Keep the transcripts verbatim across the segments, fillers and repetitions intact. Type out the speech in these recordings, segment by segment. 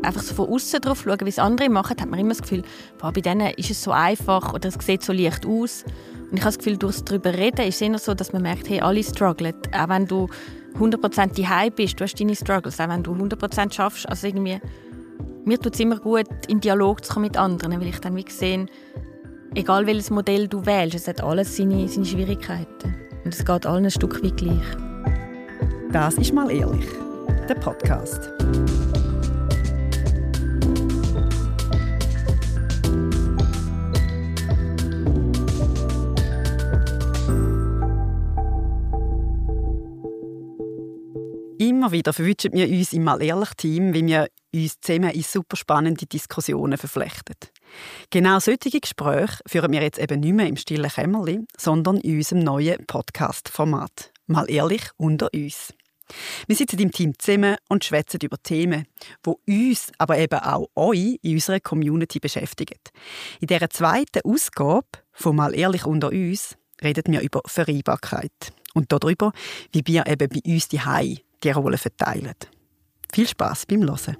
einfach so von außen drauf schauen, wie es andere machen, hat man immer das Gefühl, boah, bei denen ist es so einfach oder es sieht so leicht aus. Und ich habe das Gefühl, durch das darüber reden ist es eher so, dass man merkt, hey, alle strugglen. Auch wenn du hundert Prozent daheim bist, du hast deine Struggles. Auch wenn du hundert Prozent schaffst, also irgendwie, mir tut es immer gut, in Dialog zu kommen mit anderen, weil ich dann wie sehe, egal welches Modell du wählst, es hat alles seine, seine Schwierigkeiten. Und es geht allen ein Stück weit gleich. Das ist «Mal ehrlich», der Podcast. Immer wieder verwünschen wir uns im «Mal ehrlich» Team, wie wir uns zusammen in super spannende Diskussionen verflechten. Genau solche Gespräche führen wir jetzt eben nicht mehr im stillen Kämmerli, sondern in unserem neuen Podcast-Format «Mal ehrlich unter uns». Wir sitzen im Team zusammen und schwätzen über Themen, die uns, aber eben auch euch in unserer Community beschäftigen. In dieser zweiten Ausgabe von «Mal ehrlich unter uns» reden wir über Vereinbarkeit und darüber, wie wir eben bei uns zu Hause die Rolle verteilen. Viel Spass beim Hören.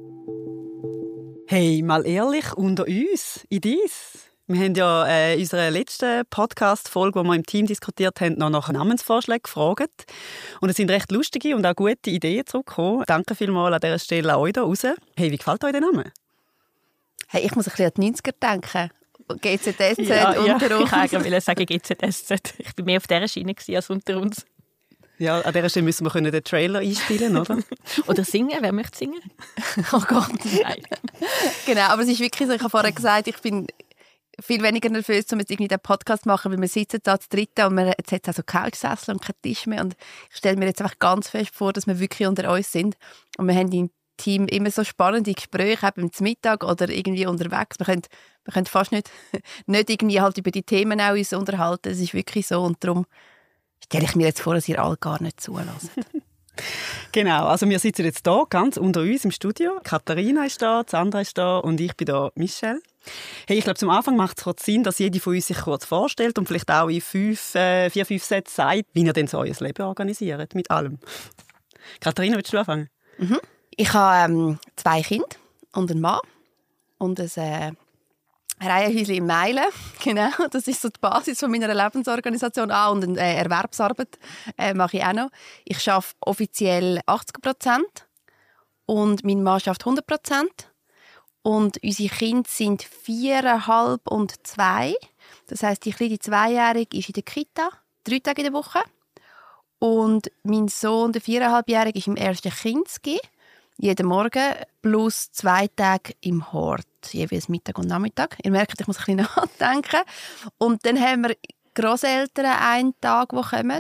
Hey, mal ehrlich, unter uns, in dies. Wir haben ja äh, in unserer letzten Podcast-Folge, wo wir im Team diskutiert haben, noch nach Namensvorschlägen gefragt. Und es sind recht lustige und auch gute Ideen zurückgekommen. Danke vielmals an dieser Stelle an euch da raus. Hey, wie gefällt euch der Name? Hey, ich muss ein bisschen an die neunziger denken. G Z S Z ja, unter ja, uns. Ich wollte sagen G Z S Z. Ich war mehr auf dieser Schiene als unter uns. Ja, an dieser Stelle müssen wir den Trailer einspielen, oder? Oder singen, wer möchte singen? Oh Gott, nein. Genau, aber es ist wirklich so, ich habe vorher gesagt, ich bin viel weniger nervös, um jetzt irgendwie den Podcast zu machen, weil wir sitzen da zu dritten und wir, jetzt hat es auch so Couchsessel und keinen Tisch mehr und ich stelle mir jetzt einfach ganz fest vor, dass wir wirklich unter uns sind und wir haben im Team immer so spannende Gespräche, eben zum Mittag oder irgendwie unterwegs. Wir können, wir können fast nicht, nicht irgendwie halt über die Themen auch uns unterhalten, es ist wirklich so und darum stelle ich mir jetzt vor, dass ihr alle gar nicht zulässt. Genau, also wir sitzen jetzt hier ganz unter uns im Studio. Katharina ist da, Sandra ist da und ich bin da, Michelle. Hey, ich glaube, zum Anfang macht es kurz Sinn, dass jede von uns sich kurz vorstellt und vielleicht auch in fünf, äh, vier, fünf Sätzen sagt, wie ihr denn so euer Leben organisiert, mit allem. Katharina, willst du anfangen? Mhm. Ich habe ähm, zwei Kinder und einen Mann und ein äh, Reihenhäuschen in Meilen, genau, das ist so die Basis von meiner Lebensorganisation. Ah, und eine äh, Erwerbsarbeit äh, mache ich auch noch. Ich arbeite offiziell achtzig Prozent und mein Mann arbeitet hundert Prozent. Und unsere Kinder sind viereinhalb und zwei. Das heisst, die kleine Zweijährige ist in der Kita, drei Tage in der Woche. Und mein Sohn, der viereinhalbjährige, ist im ersten Kinski. Jeden Morgen plus zwei Tage im Hort, jeweils Mittag und Nachmittag. Ihr merkt, ich muss ein bisschen nachdenken. Und dann haben wir Grosseltern einen Tag, die kommen.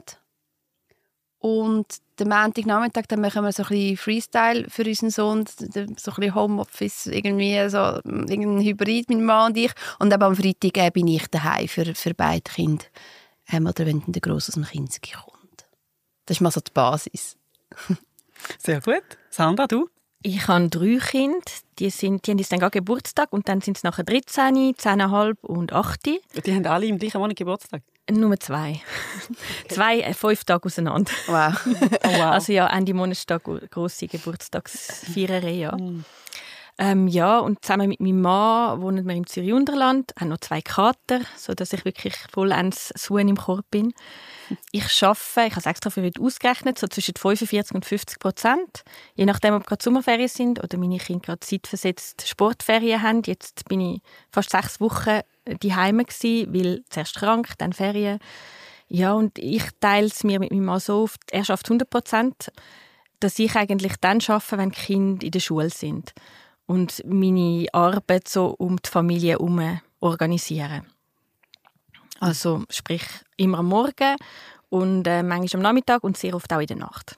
Und den Montagnachmittag dann machen wir so ein bisschen Freestyle für unseren Sohn, so ein bisschen Homeoffice, irgendwie so irgendein Hybrid, mein Mann und ich. Und eben am Freitag äh, bin ich daheim für, für beide Kinder. Ähm, oder wenn dann der Grosse aus dem Kinski kommt. Das ist mal so die Basis. Sehr gut. Sandra, du? Ich habe drei Kinder. Die, sind, die haben jetzt dann gerade Geburtstag und dann sind es nachher dreizehn, zehn Komma fünf und acht. Die haben alle im gleichen Monat Geburtstag? Nur zwei. zwei, äh, fünf Tage auseinander. Wow. Oh, wow. Also ja, Ende Monat steht grosse Geburtstagsfeier. Ja. Mm. Ähm, ja, und zusammen mit meinem Mann wohnen wir im Zürich-Unterland, haben noch zwei Kater, sodass ich wirklich vollends Suhen im Korb bin. Ich arbeite, ich habe es extra für heute ausgerechnet, so zwischen fünfundvierzig und fünfzig Prozent. Je nachdem, ob gerade Sommerferien sind oder meine Kinder gerade zeitversetzt Sportferien haben. Jetzt bin ich fast sechs Wochen daheim gsi, weil zuerst krank, dann Ferien. Ja, und ich teile es mir mit meinem Mann so auf, er schafft hundert Prozent, dass ich eigentlich dann arbeite, wenn die Kinder in der Schule sind. Und meine Arbeit so um die Familie herum organisieren. Also sprich immer am Morgen und äh, manchmal am Nachmittag und sehr oft auch in der Nacht.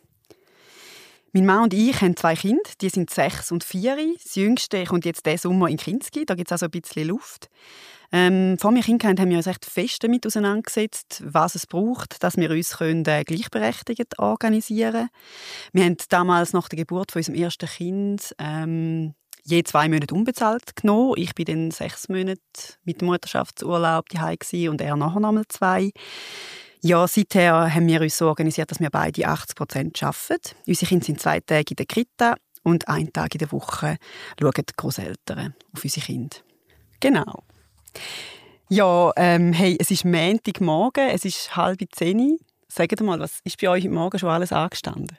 Mein Mann und ich haben zwei Kinder, die sind sechs und vier. Das Jüngste kommt jetzt diesen Sommer in Kinski, da gibt es also ein bisschen Luft. Ähm, vor wir Kinder haben wir uns recht fest damit auseinandergesetzt, was es braucht, dass wir uns können, äh, gleichberechtigt organisieren können. Wir haben damals nach der Geburt von unserem ersten Kind ähm, je zwei Monate unbezahlt genommen. Ich war dann sechs Monate mit dem Mutterschaftsurlaub daheim und er nachher nochmal zwei. Ja, seither haben wir uns so organisiert, dass wir beide achtzig Prozent arbeiten. Unsere Kinder sind zwei Tage in der Kita Und einen Tag in der Woche schauen die Grosseltern auf unsere Kinder. Genau. Ja, ähm, hey, es ist Montagmorgen, es ist halb zehn. Sagt mal, was ist bei euch heute Morgen schon alles angestanden?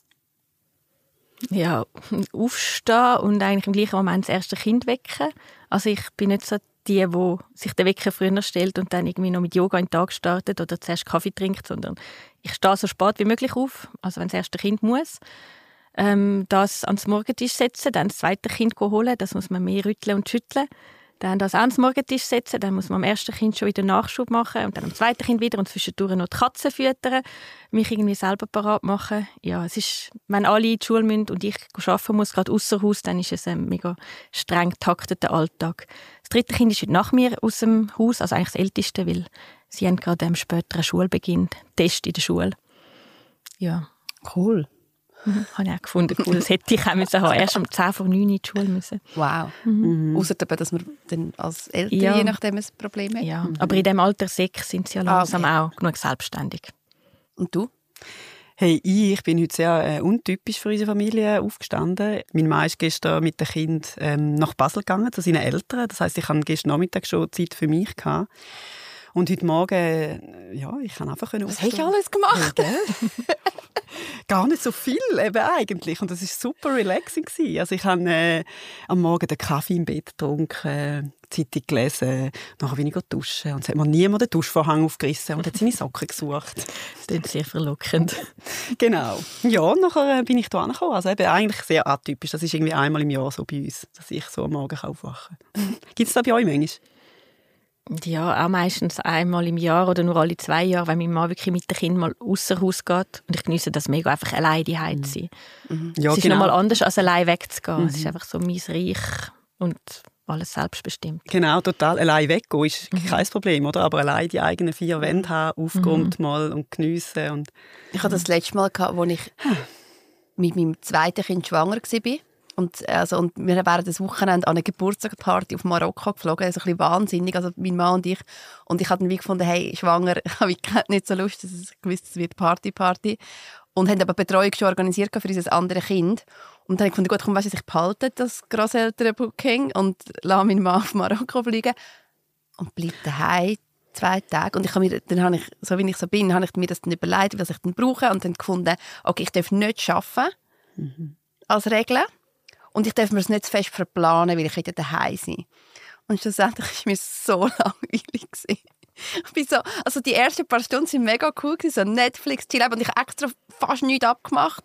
Ja, aufstehen und eigentlich im gleichen Moment das erste Kind wecken. Also ich bin nicht so die, die sich den Wecker früher stellt und dann irgendwie noch mit Yoga in den Tag startet oder zuerst Kaffee trinkt, sondern ich stehe so spät wie möglich auf, also wenn das erste Kind muss. Ähm, das ans Morgentisch setzen, dann das zweite Kind holen, das muss man mehr rütteln und schütteln. Dann das ans Morgentisch setzen, dann muss man am ersten Kind schon wieder Nachschub machen und dann am zweiten Kind wieder und zwischendurch noch die Katzen füttern, mich irgendwie selber parat machen. Ja, es ist, wenn alle in die Schule müssen und ich arbeiten muss, gerade ausser Haus, dann ist es ein mega streng takteter Alltag. Das dritte Kind ist heute nach mir aus dem Haus, also eigentlich das Älteste, weil sie haben gerade am späteren Schulbeginn Test in der Schule. Ja. Cool. Mhm, habe ich auch gefunden. Cool, das hätte ich auch müssen haben. Erst um zehn vor neun in die Schule müssen. Wow. Mhm. Ausser dabei, dass man dann als Eltern Ja. je nachdem ein Problem hat. Ja, aber in diesem Alter sechs sind sie ja langsam Ah, auch genug selbstständig. Und du? Hey, ich, ich bin heute sehr äh, untypisch für unsere Familie aufgestanden. Mein Mann ist gestern mit dem Kind ähm, nach Basel gegangen, zu seinen Eltern. Das heisst, ich hatte gestern Nachmittag schon Zeit für mich gehabt. Und heute Morgen, äh, ja, ich kann einfach Was hast du alles gemacht? Ja, gar nicht so viel eben eigentlich. Und das war super relaxing gewesen. Also ich habe äh, am Morgen den Kaffee im Bett getrunken, Zeitung gelesen, nachher bin ich duschen. Und es hat mir niemand den Duschvorhang aufgerissen und hat seine Socken gesucht. Das ist sehr verlockend. Genau. Ja, nachher äh, bin ich da angekommen. Also eben eigentlich sehr atypisch. Das ist irgendwie einmal im Jahr so bei uns, dass ich so am Morgen aufwachen kann. Gibt es das bei euch manchmal? Ja, auch meistens einmal im Jahr oder nur alle zwei Jahre, wenn mein Mann wirklich mit dem Kind mal ausser Haus geht. Und ich genieße das mega, einfach allein zu Hause zu sein. Mhm. Ja, es ist genau. nochmal anders, als allein wegzugehen. Mhm. Es ist einfach so mein Reich und alles selbstbestimmt. Genau, total. Allein weggehen ist mhm. kein Problem, oder? Aber allein die eigenen vier Wände haben, aufgeräumt mhm. mal und geniessen. Und ich hatte das letzte Mal, als ich mit meinem zweiten Kind schwanger war. Und, also, und wir wären das Wochenende an eine Geburtstagsparty auf Marokko geflogen. Also ein bisschen wahnsinnig, also mein Mann und ich. Und ich habe dann wie gefunden, hey, schwanger, ich habe nicht so Lust, dass ich wusste, es wird Party, Party. Und haben aber Betreuung schon organisiert für unser anderes Kind. Und dann habe ich gefunden, gut, komm, weißt du, ich behalte das Grosseltern-Booking und lasse meinen Mann auf Marokko fliegen. Und bleibe daheim zwei Tage. Und ich habe mir, dann habe ich, so wie ich so bin, habe ich mir das dann überlegt, was ich dann brauche. Und dann gefunden, okay, ich darf nicht arbeiten, mhm. als Regel. Und ich darf mir das nicht zu fest verplanen, weil ich wieder daheim sein. Und schlussendlich war mir so langweilig. Ich bin so, also die ersten paar Stunden waren mega cool, so Netflix, chill, und ich habe extra fast nichts abgemacht.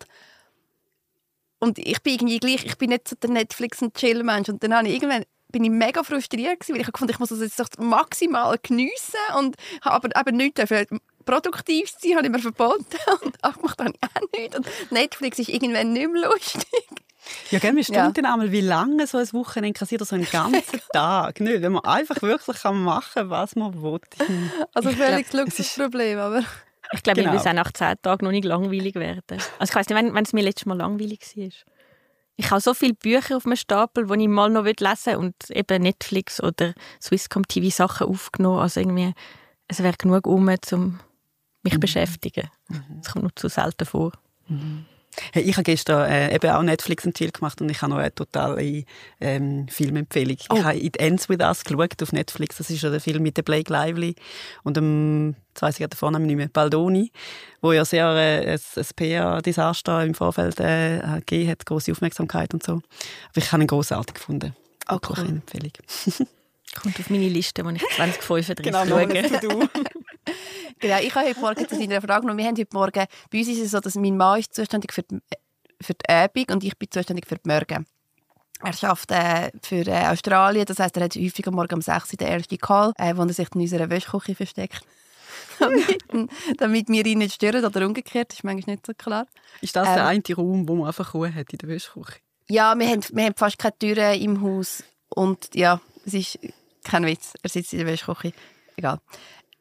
Und ich bin irgendwie gleich, ich bin nicht so der Netflix- und Chill-Mensch. Und dann habe ich irgendwann, bin ich mega frustriert gewesen, weil ich gefunden, ich muss das jetzt doch maximal geniessen und habe aber eben nichts dafür. Produktiv zu sein, habe ich mir verboten und abgemacht habe ich auch nichts. Und Netflix ist irgendwann nicht mehr lustig. Ja, gell, man staunt Ja. dann einmal, wie lange so ein Wochenende kassiert, oder so einen ganzen Tag. Nicht, wenn man einfach wirklich machen kann, was man will. Also völlig glaub, Luxusproblem, aber... Ich glaube, Genau. wir müssen auch nach zehn Tagen noch nicht langweilig werden. Also ich weiss nicht, wenn, wenn es mir letztes Mal langweilig war. Ich habe so viele Bücher auf dem Stapel, die ich mal noch lesen will und eben Netflix oder Swisscom T V-Sachen aufgenommen. Also irgendwie, es wäre genug um, um mich zu Mhm. beschäftigen. Das kommt nur zu selten vor. Mhm. Hey, ich habe gestern äh, eben auch Netflix und Chill gemacht und ich habe noch eine totale ähm, Filmempfehlung. Oh. Ich habe «It Ends With Us» geschaut auf Netflix. Das ist ja der Film mit der Blake Lively und dem, jetzt weiss ich gerade den Vornamen nicht mehr, Baldoni, wo ja sehr äh, ein, ein P R-Desaster im Vorfeld äh, gegeben hat, grosse Aufmerksamkeit und so. Aber ich habe ihn grossartig gefunden. Oh, Doch cool. eine Empfehlung. Kommt auf meine Liste, die ich zwanzig fünfunddreißig Genau, schaue. du. Genau, ich habe heute Morgen zu deiner Frage noch, wir haben heute Morgen, bei uns ist es so, dass mein Mann ist zuständig für die, für die Abend und ich bin zuständig für die Morgen. Er arbeitet äh, für äh, Australien, das heisst, er hat häufig am Morgen um sechs Uhr den ersten Call, äh, wo er sich in unserer Wäschküche versteckt. damit, damit wir ihn nicht stören oder umgekehrt, das ist manchmal nicht so klar. Ist das Ähm, der eine Raum, wo man einfach Ruhe hat in der Wäschküche? Ja, wir haben, wir haben fast keine Türen im Haus und ja, es ist kein Witz, er sitzt in der Wäschküche. Egal.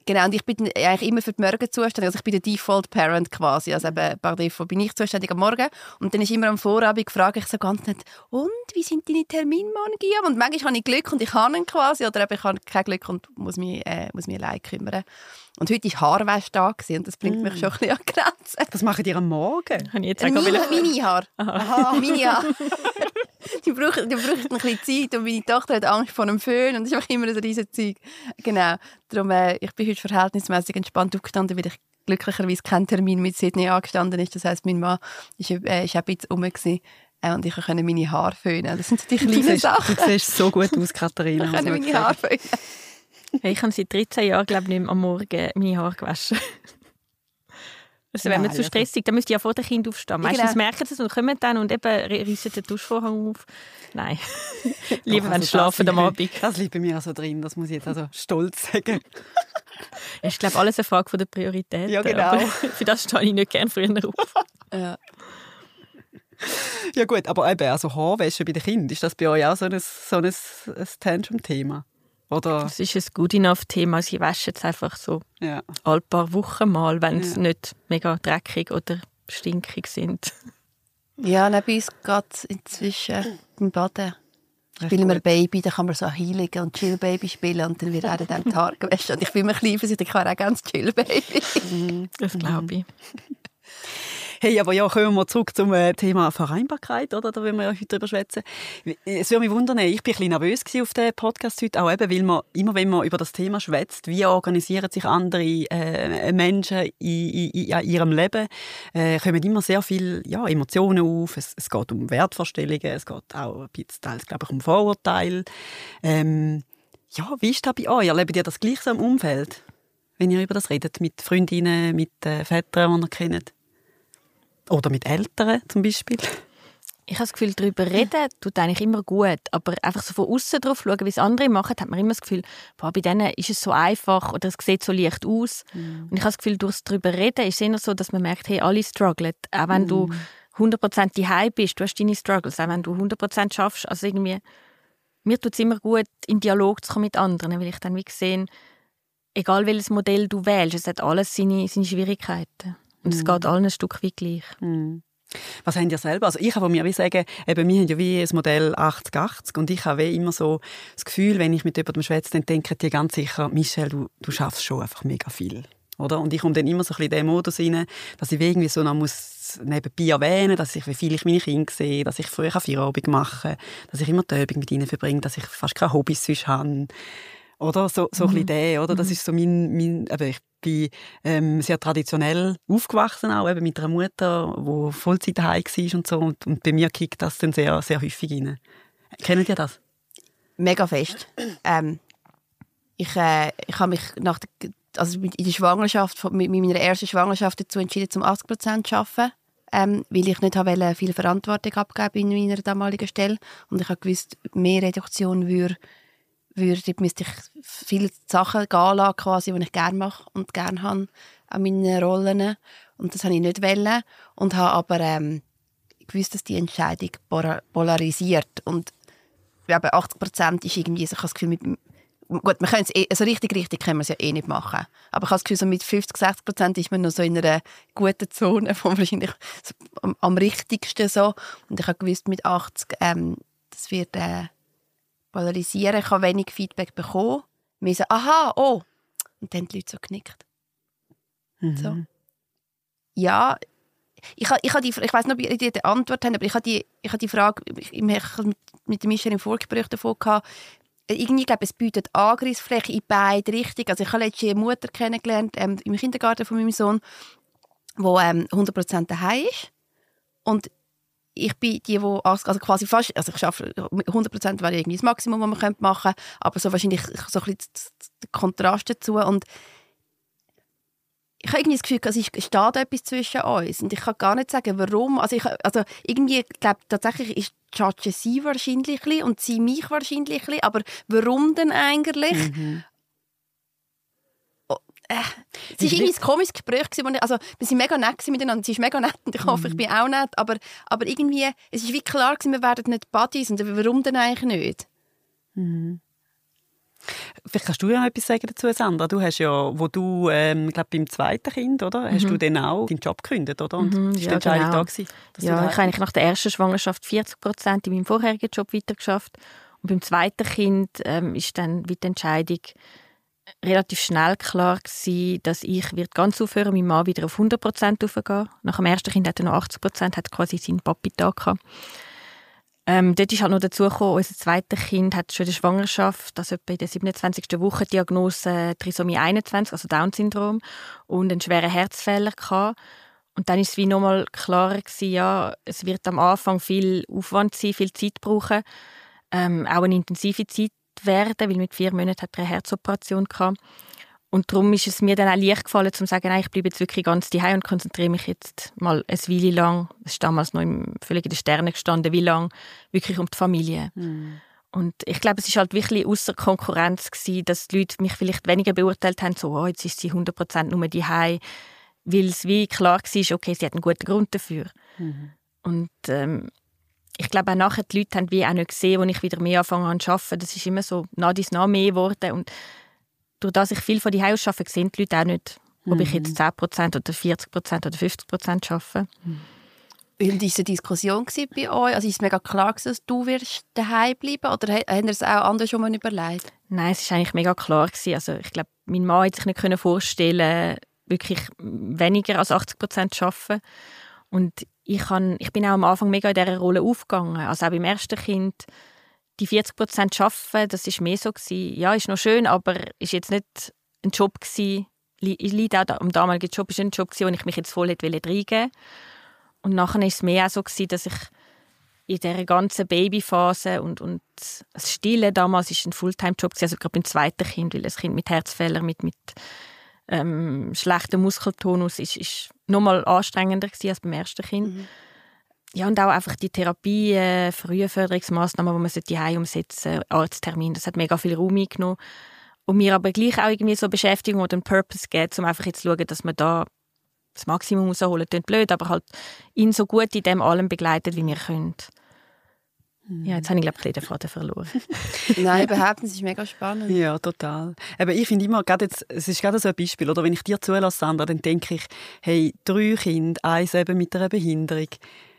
Genau, und ich bin eigentlich immer für die Morgen zuständig. Also ich bin der Default Parent quasi. Also eben, par défaut bin ich zuständig am Morgen. Und dann ist immer am Vorabend, frage ich so ganz nett, und, wie sind deine Termine morgen, Guillaume? Und manchmal habe ich Glück und ich kann ihn quasi. Oder eben, ich habe kein Glück und muss mich, äh, muss mich allein kümmern. Und heute war Haarwäsche da und das bringt mich mm. schon ein bisschen an Grenzen. Was machen ihr am Morgen? Habe ich jetzt Mini-Haar. Mini-Haar. Die brauchen, die brauchen ein bisschen Zeit und meine Tochter hat Angst vor einem Föhn und das ist einfach immer ein riesiges Zeug. Genau. Darum, äh, ich bin heute verhältnismäßig entspannt aufgestanden, weil ich glücklicherweise keinen Termin mit Sydney angestanden ist. Das heisst, mein Mann ist, äh, ist auch ein bisschen rum gewesen, äh, und ich konnte meine Haare föhnen. Das sind die kleinen du siehst, Sachen. Du siehst so gut aus, Katharina. Ich konnte meine Haare föhnen. Hey, ich habe seit dreizehn Jahren, glaube ich, nicht mehr am Morgen meine Haare gewaschen. Also wenn man zu stressig, dann müsst ihr ja vor dem Kind aufstehen. Meistens genau. merken sie es und kommen dann und eben reissen den Duschvorhang auf. Nein, lieber Doch, wenn also sie schlafen am Abend. Das liegt bei mir so drin, das muss ich jetzt also stolz sagen. Es ist, glaube ich, alles eine Frage von der Priorität. Ja, genau. Aber für das stehe ich nicht gerne früher auf. Ja. Ja gut, aber eben, also Haarwäsche bei den Kindern, ist das bei euch auch so ein, so ein, ein Tantrum-Thema? Oder? Das ist ein good enough Thema. Sie waschen es einfach so ja. alle paar Wochen mal, wenn sie ja. nicht mega dreckig oder stinkig sind. Ja, bei uns geht es inzwischen im Baden. Spielen wir Baby, dann kann man so Heiligen und Chill-Baby spielen und dann wird auch dann die Haare gewaschen. Und ich bin mir klein, ich kann auch ganz Chill-Baby. Das glaube ich. Hey, aber ja, kommen wir zurück zum äh, Thema Vereinbarkeit, oder? Da wollen wir ja heute drüber schwätzen. Es würde mich wundern, ich war ein bisschen nervös auf dem Podcast heute, auch eben, weil man, immer wenn man über das Thema schwätzt, wie organisieren sich andere äh, Menschen in, in, in ihrem Leben, äh, kommen immer sehr viele ja, Emotionen auf. Es, es geht um Wertvorstellungen, es geht auch ein bisschen teils, glaube ich, um Vorurteile. Ähm, ja, wie ist das bei euch? Erlebt ihr das gleich so im Umfeld, wenn ihr über das redet, mit Freundinnen, mit äh, Vätern, die ihr kennt? Oder mit Eltern zum Beispiel? Ich habe das Gefühl, darüber reden tut eigentlich immer gut. Aber einfach so von außen drauf schauen, wie es andere machen, hat man immer das Gefühl, boah, bei denen ist es so einfach oder es sieht so leicht aus. Mm. Und ich habe das Gefühl, durch das darüber reden ist es immer so, dass man merkt, hey, alle strugglen. Auch wenn mm. du hundert Prozent daheim bist, du hast deine Struggles. Auch wenn du hundert Prozent schaffst. Also irgendwie, mir tut es immer gut, in Dialog zu kommen mit anderen, weil ich dann wie sehe, egal welches Modell du wählst, es hat alles seine, seine Schwierigkeiten. Und es mm. geht allen ein Stück weit gleich. Mm. Was habt ihr selber? Also ich habe mir wie sagen, eben, wir haben ja wie ein Modell achtzig achtzig und ich habe wie immer so das Gefühl, wenn ich mit jemandem schwätze, dann denken die ganz sicher, Michelle, du, du schaffst schon einfach mega viel. Oder? Und ich komme dann immer so ein bisschen in den Modus rein, dass ich irgendwie so noch muss nebenbei erwähnen, dass ich, wie viel ich meine Kinder sehe, dass ich früher Feierabend mache, dass ich immer die Abend mit ihnen verbringe, dass ich fast keine Hobbys sonst habe. Oder so, so mhm. ein bisschen der, oder? Das ist so mein, mein eben, ich bin ähm, sehr traditionell aufgewachsen, auch eben mit einer Mutter, die Vollzeit daheim war und so. Und, und bei mir kickt das dann sehr, sehr häufig rein. Kennt ihr das? Mega fest. ähm, ich äh, ich habe mich nach der, also in der Schwangerschaft, mit meiner ersten Schwangerschaft dazu entschieden, zum achtzig Prozent zu arbeiten. Ähm, weil ich nicht wollte, viel Verantwortung abgeben in meiner damaligen Stelle. Und ich habe gewusst, mehr Reduktion würde würde, müsste ich viele Sachen gehen lassen, quasi, die ich gerne mache und gerne habe an meinen Rollen. Und das wollte ich nicht wollen. Und habe aber ähm, gewusst, dass die Entscheidung polarisiert. Und eben achtzig Prozent ist irgendwie, also ich habe das Gefühl, mit, gut, man es eh, also richtig, richtig können wir es ja eh nicht machen. Aber ich habe das Gefühl, so mit fünfzig, sechzig Prozent ist man noch so in einer guten Zone, wo man wahrscheinlich so am, am richtigsten so. Und ich habe gewusst, mit achtzig, ähm, das wird äh, polarisieren. Ich habe wenig Feedback bekommen. Wir so, aha, oh. Und dann haben die Leute so genickt. Mhm. So. Ja, ich, ich, ich, ich weiss nicht, ob ihr die Antwort habt, aber ich habe die, ich habe die Frage ich, ich mit der Michelle im Vorgespräch davon gehabt. Irgendwie, glaube ich, es bietet Angriffsfläche in beide Richtungen. Also ich habe letztens eine Mutter kennengelernt ähm, im Kindergarten von meinem Sohn, die ähm, hundert Prozent daheim ist. Und ich bin die, die also quasi fast, also ich schaffe hundert Prozent wäre irgendwie das Maximum, was man machen könnte, aber so wahrscheinlich so ein bisschen der Kontrast dazu. Und ich habe irgendwie das Gefühl, es steht etwas zwischen uns und ich kann gar nicht sagen, warum. Also, ich, also irgendwie, ich glaube, tatsächlich ist Judge sie wahrscheinlich und sie mich wahrscheinlich, aber warum denn eigentlich? Mhm. Äh, es war irgendwie ein komisches Gespräch. Also, wir waren mega nett miteinander. Sie ist mega nett und ich hoffe, ich bin auch nett. Aber, aber irgendwie, es war wie klar, wir werden nicht Buddies. Und warum denn eigentlich nicht? Mhm. Vielleicht kannst du ja noch etwas sagen dazu, Sandra. Du hast ja, wo du, ähm, glaube beim zweiten Kind, oder, hast mhm. du dann auch deinen Job gekündigt, oder? Und mhm, ist ja, die Entscheidung genau. da gewesen, dass ja, du ich habe eigentlich nach der ersten Schwangerschaft vierzig Prozent in meinem vorherigen Job weitergeschafft. Und beim zweiten Kind ähm, ist dann die Entscheidung relativ schnell klar gewesen, dass ich wird ganz aufhören, mein Mann wieder auf hundert Prozent raufgehen. Nach dem ersten Kind hatte er noch achtzig Prozent, hat quasi seinen Papi-Tag gehabt. Ähm, dort ist halt noch dazu gekommen, unser zweites Kind hat schon in der Schwangerschaft, also etwa in der siebenundzwanzigsten Woche Diagnose Trisomie einundzwanzig, also Down-Syndrom, und einen schweren Herzfehler gehabt. Und dann ist es wie nochmal klarer gewesen, ja, es wird am Anfang viel Aufwand sein, viel Zeit brauchen, ähm, auch eine intensive Zeit werden, weil mit vier Monaten hat er eine Herzoperation gehabt. Und darum ist es mir dann auch leicht gefallen, zu sagen, nein, ich bleibe jetzt wirklich ganz daheim und konzentriere mich jetzt mal eine Weile lang, es ist damals noch im, völlig in den Sternen gestanden, wie lange, wirklich um die Familie. Mhm. Und ich glaube, es war halt wirklich ausser Konkurrenz gewesen, dass die Leute mich vielleicht weniger beurteilt haben, so, oh, jetzt ist sie hundert Prozent nur daheim, weil es wie klar war, okay, sie hat einen guten Grund dafür. Mhm. Und ähm, ich glaube auch nachher, die Leute haben wie auch nicht gesehen, als ich wieder mehr angefangen habe zu arbeiten. Das ist immer so nah dies nah mehr geworden. Und durch das ich viel von die Hause arbeite, sehen die Leute auch nicht, ob mhm. ich jetzt zehn Prozent oder vierzig Prozent oder fünfzig Prozent arbeite. Mhm. Wie war diese Diskussion bei euch? Also ist es mega klar, dass du wirst daheim bleiben oder haben ihr es auch anders schon mal überlegt? Nein, es war eigentlich mega klar. Also ich glaube, mein Mann hätte sich nicht vorstellen, wirklich weniger als achtzig Prozent zu arbeiten. Und ich, kann, ich bin auch am Anfang mega in dieser Rolle aufgegangen. Also auch beim ersten Kind die vierzig Prozent arbeiten, das war mehr so gewesen. Ja, ist noch schön, aber ist jetzt nicht ein Job gewesen. Liegt auch am damaligen Job ist ein Job gewesen, wo ich mich jetzt voll reingeben wollte. Und nachher war es mehr auch so gewesen, dass ich in dieser ganzen Babyphase und, und das Stillen damals ist ein Fulltime-Job gewesen, also gerade beim zweiten Kind, weil ein Kind mit Herzfehler, mit, mit ähm, schlechtem Muskeltonus ist, ist noch mal anstrengender gewesen als beim ersten Kind. Mhm. Ja, und auch einfach die Therapie, äh, Frühförderungsmaßnahmen, die man die Hause umsetzen, Arzttermin, das hat mega viel Raum eingenommen. Und mir aber gleich auch irgendwie so Beschäftigung oder einen Purpose geht, um einfach jetzt zu schauen, dass man da das Maximum rausholen. Das klingt blöd, aber halt ihn so gut in dem allem begleitet, wie wir können. Ja, jetzt habe ich, glaube ich, den Faden verloren. Nein, überhaupt nicht. Das ist mega spannend. Ja, total. Aber ich finde immer, gerade jetzt, es ist gerade so ein Beispiel, oder wenn ich dir zulasse, Sandra, dann denke ich, hey, drei Kinder, eins eben mit einer Behinderung.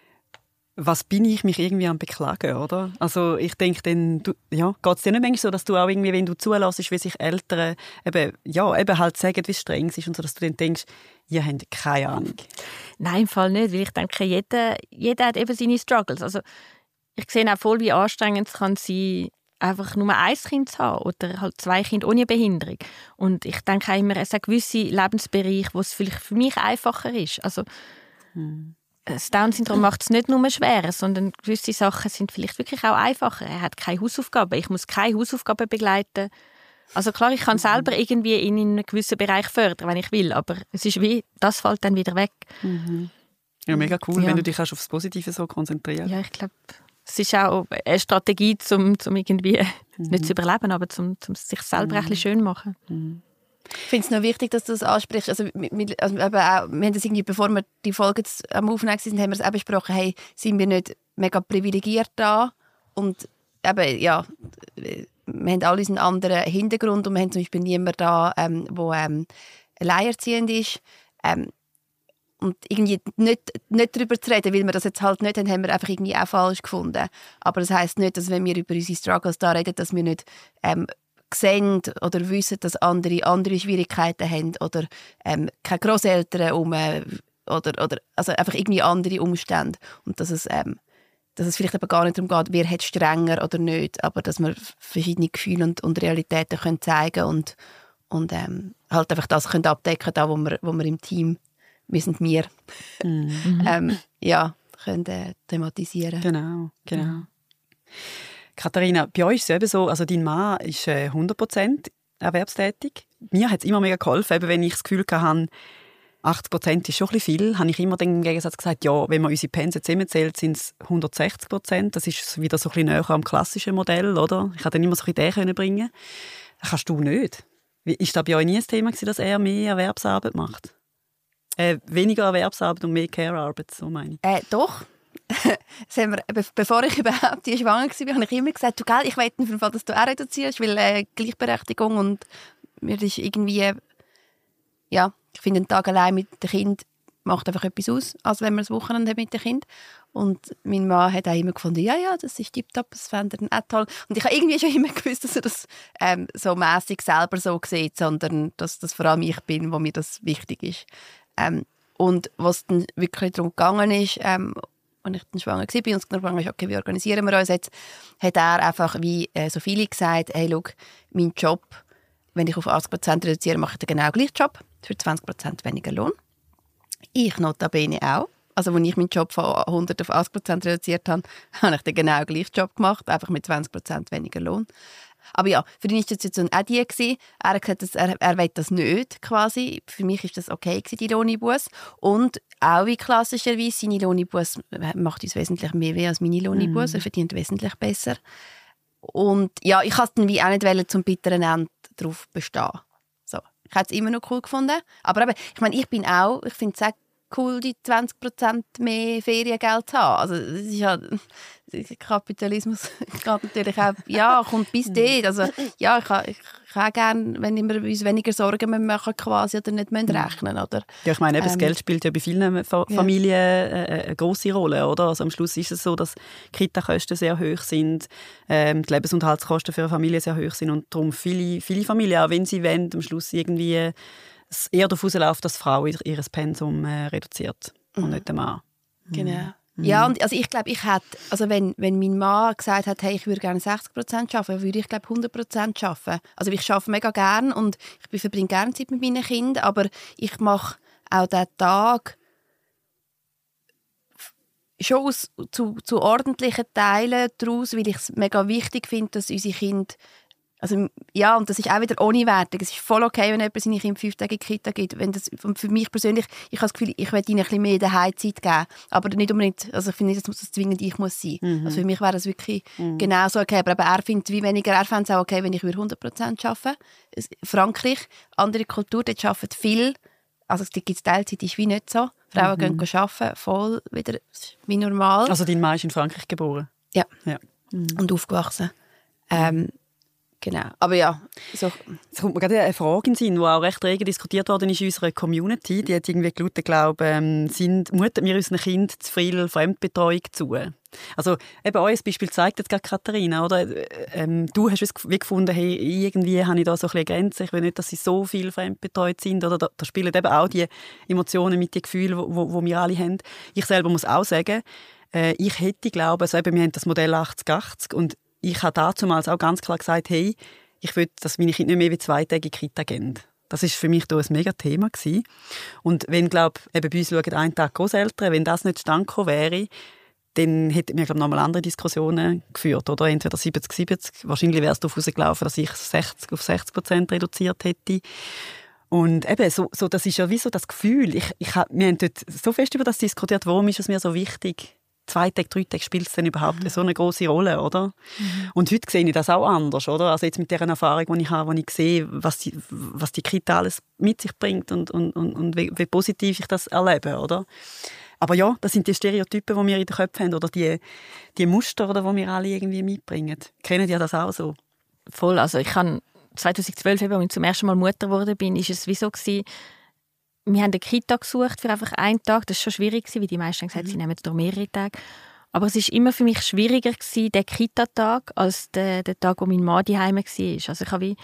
Was bin ich mich irgendwie am Beklagen, oder? Also ich denke, dann, du, ja, geht es dir nicht manchmal so, dass du auch irgendwie, wenn du zulässt, wie sich Eltern eben, ja, eben halt sagen, wie streng es ist und so, dass du dann denkst, ihr habt keine Ahnung. Nein, im Fall nicht, weil ich denke, jeder, jeder hat eben seine Struggles. Also ich sehe auch voll, wie anstrengend es kann sein, einfach nur ein Kind zu haben oder halt zwei Kinder ohne Behinderung. Und ich denke auch immer, es gibt gewisse Lebensbereiche, wo es vielleicht für mich einfacher ist. Also hm. das Down-Syndrom macht es nicht nur schwerer, sondern gewisse Sachen sind vielleicht wirklich auch einfacher. Er hat keine Hausaufgaben, ich muss keine Hausaufgaben begleiten. Also klar, ich kann selber irgendwie in einen gewissen Bereich fördern, wenn ich will, aber es ist wie, das fällt dann wieder weg. Mhm. Ja, mega cool, ja. wenn du dich auf das Positive so konzentrieren. Ja, ich glaube, es ist auch eine Strategie, um, um irgendwie mhm. nicht zu überleben, aber um, um sich selber mhm. ein bisschen schön zu machen. Mhm. Ich finde es noch wichtig, dass du das ansprichst. Also, wir, also eben auch, wir haben das irgendwie, bevor wir die Folge am Aufnehmen sind, haben wir es auch besprochen, hey, sind wir nicht mega privilegiert da? Und eben, ja, wir haben alle einen anderen Hintergrund und wir haben zum Beispiel niemanden da, der ähm, ähm, alleinerziehend ist. Ähm, und irgendwie nicht, nicht darüber zu reden, weil wir das jetzt halt nicht haben, haben wir einfach irgendwie auch falsch gefunden. Aber das heisst nicht, dass wenn wir über unsere Struggles da reden, dass wir nicht ähm, sehen oder wissen, dass andere andere Schwierigkeiten haben oder ähm, keine Grosseltern um oder, oder also einfach irgendwie andere Umstände. Und dass es, ähm, dass es vielleicht aber gar nicht darum geht, wer hat strenger oder nicht, aber dass wir verschiedene Gefühle und, und Realitäten können zeigen und, und ähm, halt einfach das können abdecken, da wo wir, wo wir im Team, wir sind wir, mhm. ähm, ja, können äh, thematisieren. Genau, genau. Mhm. Katharina, bei euch ist es eben so, also dein Mann ist äh, hundert Prozent erwerbstätig. Mir hat es immer mega geholfen, eben wenn ich das Gefühl hatte, achtzig Prozent ist schon ein bisschen viel, habe ich immer im Gegensatz gesagt, ja, wenn man unsere Pensen zusammenzählt, sind es hundertsechzig Prozent. Das ist wieder so ein bisschen näher am klassischen Modell, oder? Ich konnte dann immer so ein bisschen den bringen. Das kannst du nicht. Ist das bei euch nie ein Thema gewesen, dass er mehr Erwerbsarbeit macht? Äh, weniger Erwerbsarbeit und mehr Care-Arbeit, so meine ich. Äh, doch. wir, be- bevor ich überhaupt die schwanger war, habe ich immer gesagt, du, gell, ich will auf jeden Fall, dass du auch reduzierst, weil äh, Gleichberechtigung und mir ist irgendwie, ja, ich finde, einen Tag allein mit dem Kind macht einfach etwas aus, als wenn man das Wochenende hat mit dem Kind. Und mein Mann hat auch immer gefunden, ja, ja, das ist tipptopp, das fände er auch toll. Und ich habe irgendwie schon immer gewusst, dass er das ähm, so mässig selber so sieht, sondern dass das vor allem ich bin, wo mir das wichtig ist. Ähm, und was dann wirklich darum gegangen ist, ähm, als ich dann schwanger war und es gegangen ist, okay, wie organisieren wir uns jetzt, hat er einfach, wie äh, so viele gesagt, hey, schau, mein Job, wenn ich auf achtzig Prozent reduziere, mache ich den genau gleichen Job, für zwanzig Prozent weniger Lohn. Ich notabene auch. Also, als ich meinen Job von hundert auf achtzig Prozent reduziert habe, habe ich den genau gleichen Job gemacht, einfach mit zwanzig Prozent weniger Lohn. Aber ja, für ihn war die Situation auch die gewesen. Er hat gesagt, dass er, er will das nicht, quasi. Für mich war das okay gewesen, die Lohneinbusse. Und auch wie klassischerweise, seine Lohneinbusse macht uns wesentlich mehr weh als meine Lohneinbusse. Mm. Er verdient wesentlich besser. Und ja, ich wollte dann wie auch nicht wollen, zum bitteren Ende darauf bestehen. So. Ich habe es immer noch cool gefunden. Aber eben, ich meine, ich bin auch, ich finde es auch cool, die zwanzig Prozent mehr Feriengeld zu haben. Also, das ist ja, Kapitalismus geht natürlich auch, ja, kommt bis dort. Also, ja, ich, ich, ich auch gerne, wenn wir uns weniger Sorgen machen quasi oder nicht müssen rechnen, oder? Ja, ich meine, eben, ähm, das Geld spielt ja bei vielen Fa- ja. Familien äh, eine grosse Rolle, oder? Also am Schluss ist es so, dass Kita-Kosten sehr hoch sind, ähm, die Lebensunterhaltskosten für eine Familie sehr hoch sind und darum viele, viele Familien, auch wenn sie wollen, am Schluss irgendwie es eher darauf rausläuft, dass die Frau ihr Pensum äh, reduziert und mhm. nicht der Mann. Genau. Mhm. Ja, und also ich glaube, ich hätte, also wenn, wenn mein Mann gesagt hat, hey, ich würde gerne sechzig Prozent arbeiten, würde ich glaube hundert Prozent arbeiten. Also ich arbeite mega gerne und ich verbringe gerne Zeit mit meinen Kindern, aber ich mache auch diesen Tag schon aus, zu, zu ordentlichen Teilen daraus, weil ich es mega wichtig finde, dass unsere Kinder, also ja, und das ist auch wieder ohne Wertung. Es ist voll okay, wenn jemand seine Kinder fünf Tage in die Kita gibt. Wenn das, für mich persönlich, ich habe das Gefühl, ich will ihnen ein bisschen mehr Daheimzeit geben. Aber nicht unbedingt, also ich finde nicht, dass das zwingend ich muss sein. Mhm. Also für mich wäre das wirklich mhm. genauso okay. Aber er findet wie weniger, er fände es auch okay, wenn ich hundert Prozent arbeite. Frankreich, andere Kultur, dort arbeiten viel. Also es gibt Teilzeit, ist wie nicht so. Frauen mhm. gehen arbeiten, voll wieder wie normal. Also dein Mann ist in Frankreich geboren? Ja. ja. Mhm. Und aufgewachsen. Ähm, Genau, aber ja. So. Es kommt mir gerade eine Frage in den Sinn, die auch recht rege diskutiert worden ist in unserer Community. Die hat irgendwie gelautet, glaube ähm, sind muten wir unseren Kindern zu viel Fremdbetreuung zu? Also eben euer Beispiel zeigt jetzt gerade Katharina, oder? Ähm, du hast es wie gefunden, hey, irgendwie habe ich da so ein bisschen Grenzen, ich will nicht, dass sie so viel fremdbetreut sind, oder da, da spielen eben auch die Emotionen mit den Gefühlen, die wo, wo wir alle haben. Ich selber muss auch sagen, äh, ich hätte, glaube also eben, wir haben das Modell achtzig achtzig und ich habe damals auch ganz klar gesagt, hey, ich will, dass meine Kinder nicht mehr wie zwei Tage in die Kita gehen. Das war für mich da ein mega Thema gewesen. Und wenn, glaube ich, bei uns schauen einen Tag Großeltern, wenn das nicht zustande gekommen wäre, dann hätten wir, glaube ich, nochmal andere Diskussionen geführt. Oder entweder siebzig siebzig, wahrscheinlich wäre es darauf rausgelaufen, dass ich sechzig auf sechzig Prozent reduziert hätte. Und eben, so, so, das ist ja wie so das Gefühl. Ich, ich hab, wir haben dort so fest über das diskutiert, warum ist es mir so wichtig, zwei Tage, drei Tage spielt es denn überhaupt mhm. so eine große Rolle, oder? Mhm. Und heute sehe ich das auch anders, oder? Also jetzt mit der Erfahrung, die ich habe, wo ich sehe, was die, was die Kita alles mit sich bringt und, und, und, und wie, wie positiv ich das erlebe, oder? Aber ja, das sind die Stereotypen, die wir in den Köpfen haben, oder die, die Muster, oder, die wir alle irgendwie mitbringen. Kennen ihr das auch so? Voll, also ich habe zweitausendzwölf, als ich zum ersten Mal Mutter geworden bin, ist es wie so gewesen, wir haben eine Kita gesucht für einfach einen Tag. Das war schon schwierig, weil die meisten haben gesagt, mhm. sie nehmen durch mehrere Tage. Aber es war immer für mich schwieriger, gewesen, der Kita-Tag, als der, der Tag, wo mein Mann daheim war. Also ich habe wie,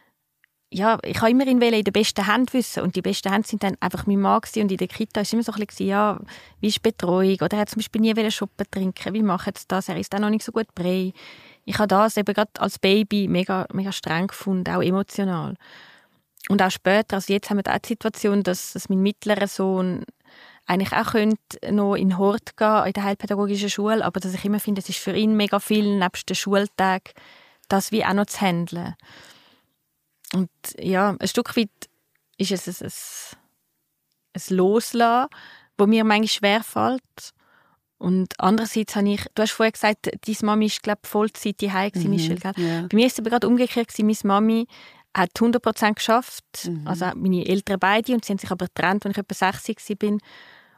ja, ich habe immer in der besten Hand wissen. Und die besten Hände sind dann einfach mein Mann gewesen. Und in der Kita war es immer so ein bisschen, ja, wie ist die Betreuung? Oder er hat zum Beispiel nie Shoppen trinken. Wie macht es das? Er ist auch noch nicht so gut Brei. Ich habe das eben gerade als Baby mega, mega streng gefunden, auch emotional. Und auch später, also jetzt haben wir auch die Situation, dass, dass mein mittlerer Sohn eigentlich auch könnte noch in Hort gehen, in der heilpädagogischen Schule, aber dass ich immer finde, es ist für ihn mega viel, nebst den Schultag, das wie auch noch zu handeln. Und ja, ein Stück weit ist es ein, ein, ein Loslassen, das mir manchmal schwerfällt. Und andererseits habe ich, du hast vorher gesagt, deine Mami ist, glaube ich, Vollzeit daheim gewesen, mhm, Michelle, gell? Yeah. Bei mir ist es aber gerade umgekehrt gewesen, meine Mami hat hundert Prozent geschafft, mhm. also meine Eltern beide, und sie haben sich aber getrennt, als ich etwa sechzig war.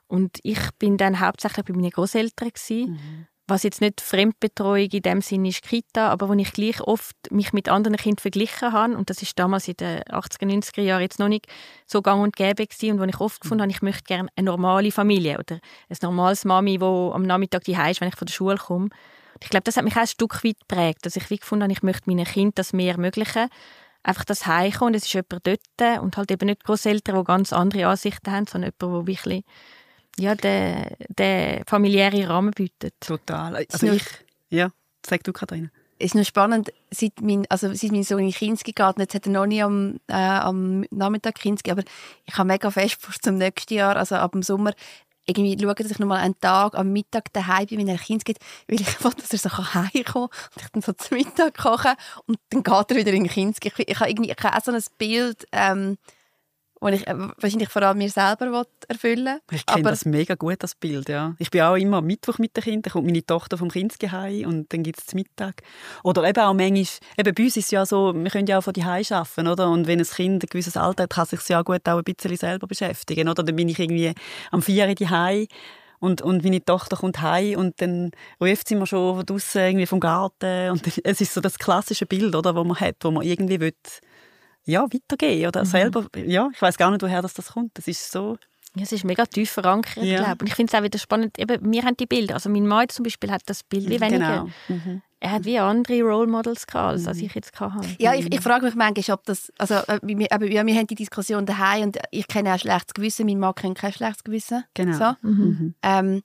Und ich bin dann hauptsächlich bei meinen Großeltern gewesen, Mhm. was jetzt nicht Fremdbetreuung in dem Sinne ist Kita, aber wo ich gleich oft mich mit anderen Kindern verglichen habe, und das ist damals in den achtziger, neunziger Jahren jetzt noch nicht so gang und gäbe gewesen, und wo ich oft gefunden habe, ich möchte gerne eine normale Familie oder ein normales Mami, die am Nachmittag daheim ist, wenn ich von der Schule komme. Und ich glaube, das hat mich auch ein Stück weit geprägt, dass ich wie gefunden habe, ich möchte meinen Kindern das mehr ermöglichen, einfach das Heimkommen, und es ist jemand dort und halt eben nicht Grosseltern, die ganz andere Ansichten haben, sondern jemand, der wirklich ja, den, den familiären Rahmen bietet. Total. Also ich, ja, sag du, Katharina. Es ist noch spannend, seit mein, also seit mein Sohn in Kinski geht, jetzt hat er noch nie am, äh, am Nachmittag Kinski, aber ich habe mega fest vor zum nächsten Jahr, also ab dem Sommer, irgendwie schauen, dass ich noch mal einen Tag am Mittag daheim bin, wenn er Kind geht, weil ich will, dass er so heimkommen kann und ich dann so zum Mittag kochen und dann geht er wieder in Kinski. Ich, ich habe irgendwie ich habe auch so ein Bild, ähm, das ich äh, wahrscheinlich vor allem mir selber erfüllen will. Ich kenne das mega gut, das Bild, ja. Ich bin auch immer am Mittwoch mit den Kindern, dann kommt meine Tochter vom Kinski heim und dann gibt es zum Mittag. Oder eben auch manchmal, eben bei uns ist es ja so, wir können ja auch von daheim arbeiten, oder? Und wenn ein Kind ein gewisses Alter hat, kann es sich ja gut auch ein bisschen selber beschäftigen, oder? Dann bin ich irgendwie am vier Uhr daheim und, und meine Tochter kommt heim und dann ruft sie mir schon von draussen irgendwie vom Garten. Und es ist so das klassische Bild, oder, das man hat, wo man irgendwie will, ja, weitergehen oder mhm. selber, ja, ich weiß gar nicht, woher das, das kommt. Das ist so... Ja, es ist mega tief verankert, ja. glaube ich. Und ich finde es auch wieder spannend, eben, wir haben die Bilder, also mein Mann zum Beispiel hat das Bild wie weniger. Genau. Mhm. Er hat wie andere Role Models gehabt, als, als ich jetzt hatte. Ja, ich, ich frage mich manchmal, ob das, also wir, aber, ja, wir haben die Diskussion daheim und ich kenne auch schlechtes Gewissen, mein Mann kennt kein schlechtes Gewissen. Genau. So. Mhm. Ähm,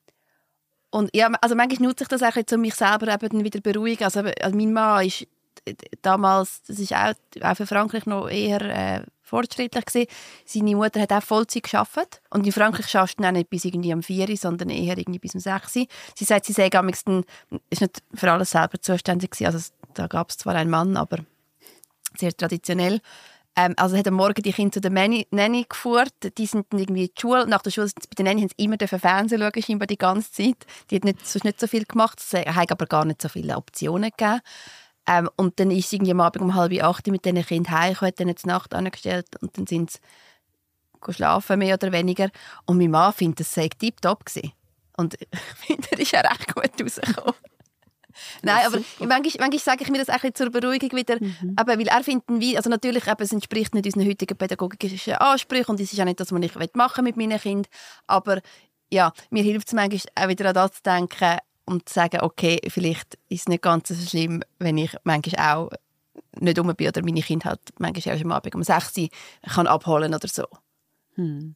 und ja, also manchmal nutze ich das auch, um mich selber eben wieder beruhigen. Also, also mein Mann ist damals, das ist auch, auch für Frankreich noch eher äh, fortschrittlich gewesen. Seine Mutter hat auch Vollzeit gearbeitet und in Frankreich schaffst du nicht bis irgendwie am vier Uhr, sondern eher irgendwie bis um sechs Uhr. Sie sagt, sie sei am liebsten, ist nicht für alles selber zuständig gewesen. Also da gab es zwar einen Mann, aber sehr traditionell. Ähm, also hat am Morgen die Kinder zu der Nanny, Nanny geführt. Die sind dann irgendwie in die Schule. Nach der Schule sind sie bei der Nanny, haben sie immer Fernsehen schauen, scheinbar die ganze Zeit. Die hat nicht, sonst nicht so viel gemacht. Es hat aber gar nicht so viele Optionen gegeben. Ähm, und dann ist sie irgendwie am Abend um halb acht mit diesen Kindern heimgekommen, hat dann die Nacht angestellt und dann sind sie schlafen, mehr oder weniger. Und mein Mann findet, das sei tipptopp gewesen. Und ich finde, er ist ja recht gut rausgekommen. Nein, aber manchmal, manchmal sage ich mir das auch zur Beruhigung wieder, mhm. aber weil er findet, wie, also natürlich, eben, es entspricht nicht unseren heutigen pädagogischen Ansprüchen und es ist auch nicht das, was ich machen mit meinen Kindern, aber ja, mir hilft es manchmal auch wieder an das zu denken, und zu sagen, okay, vielleicht ist es nicht ganz so schlimm, wenn ich manchmal auch nicht rum bin oder meine Kinder halt manchmal auch am Abend um sechs Uhr kann abholen oder so. Hm.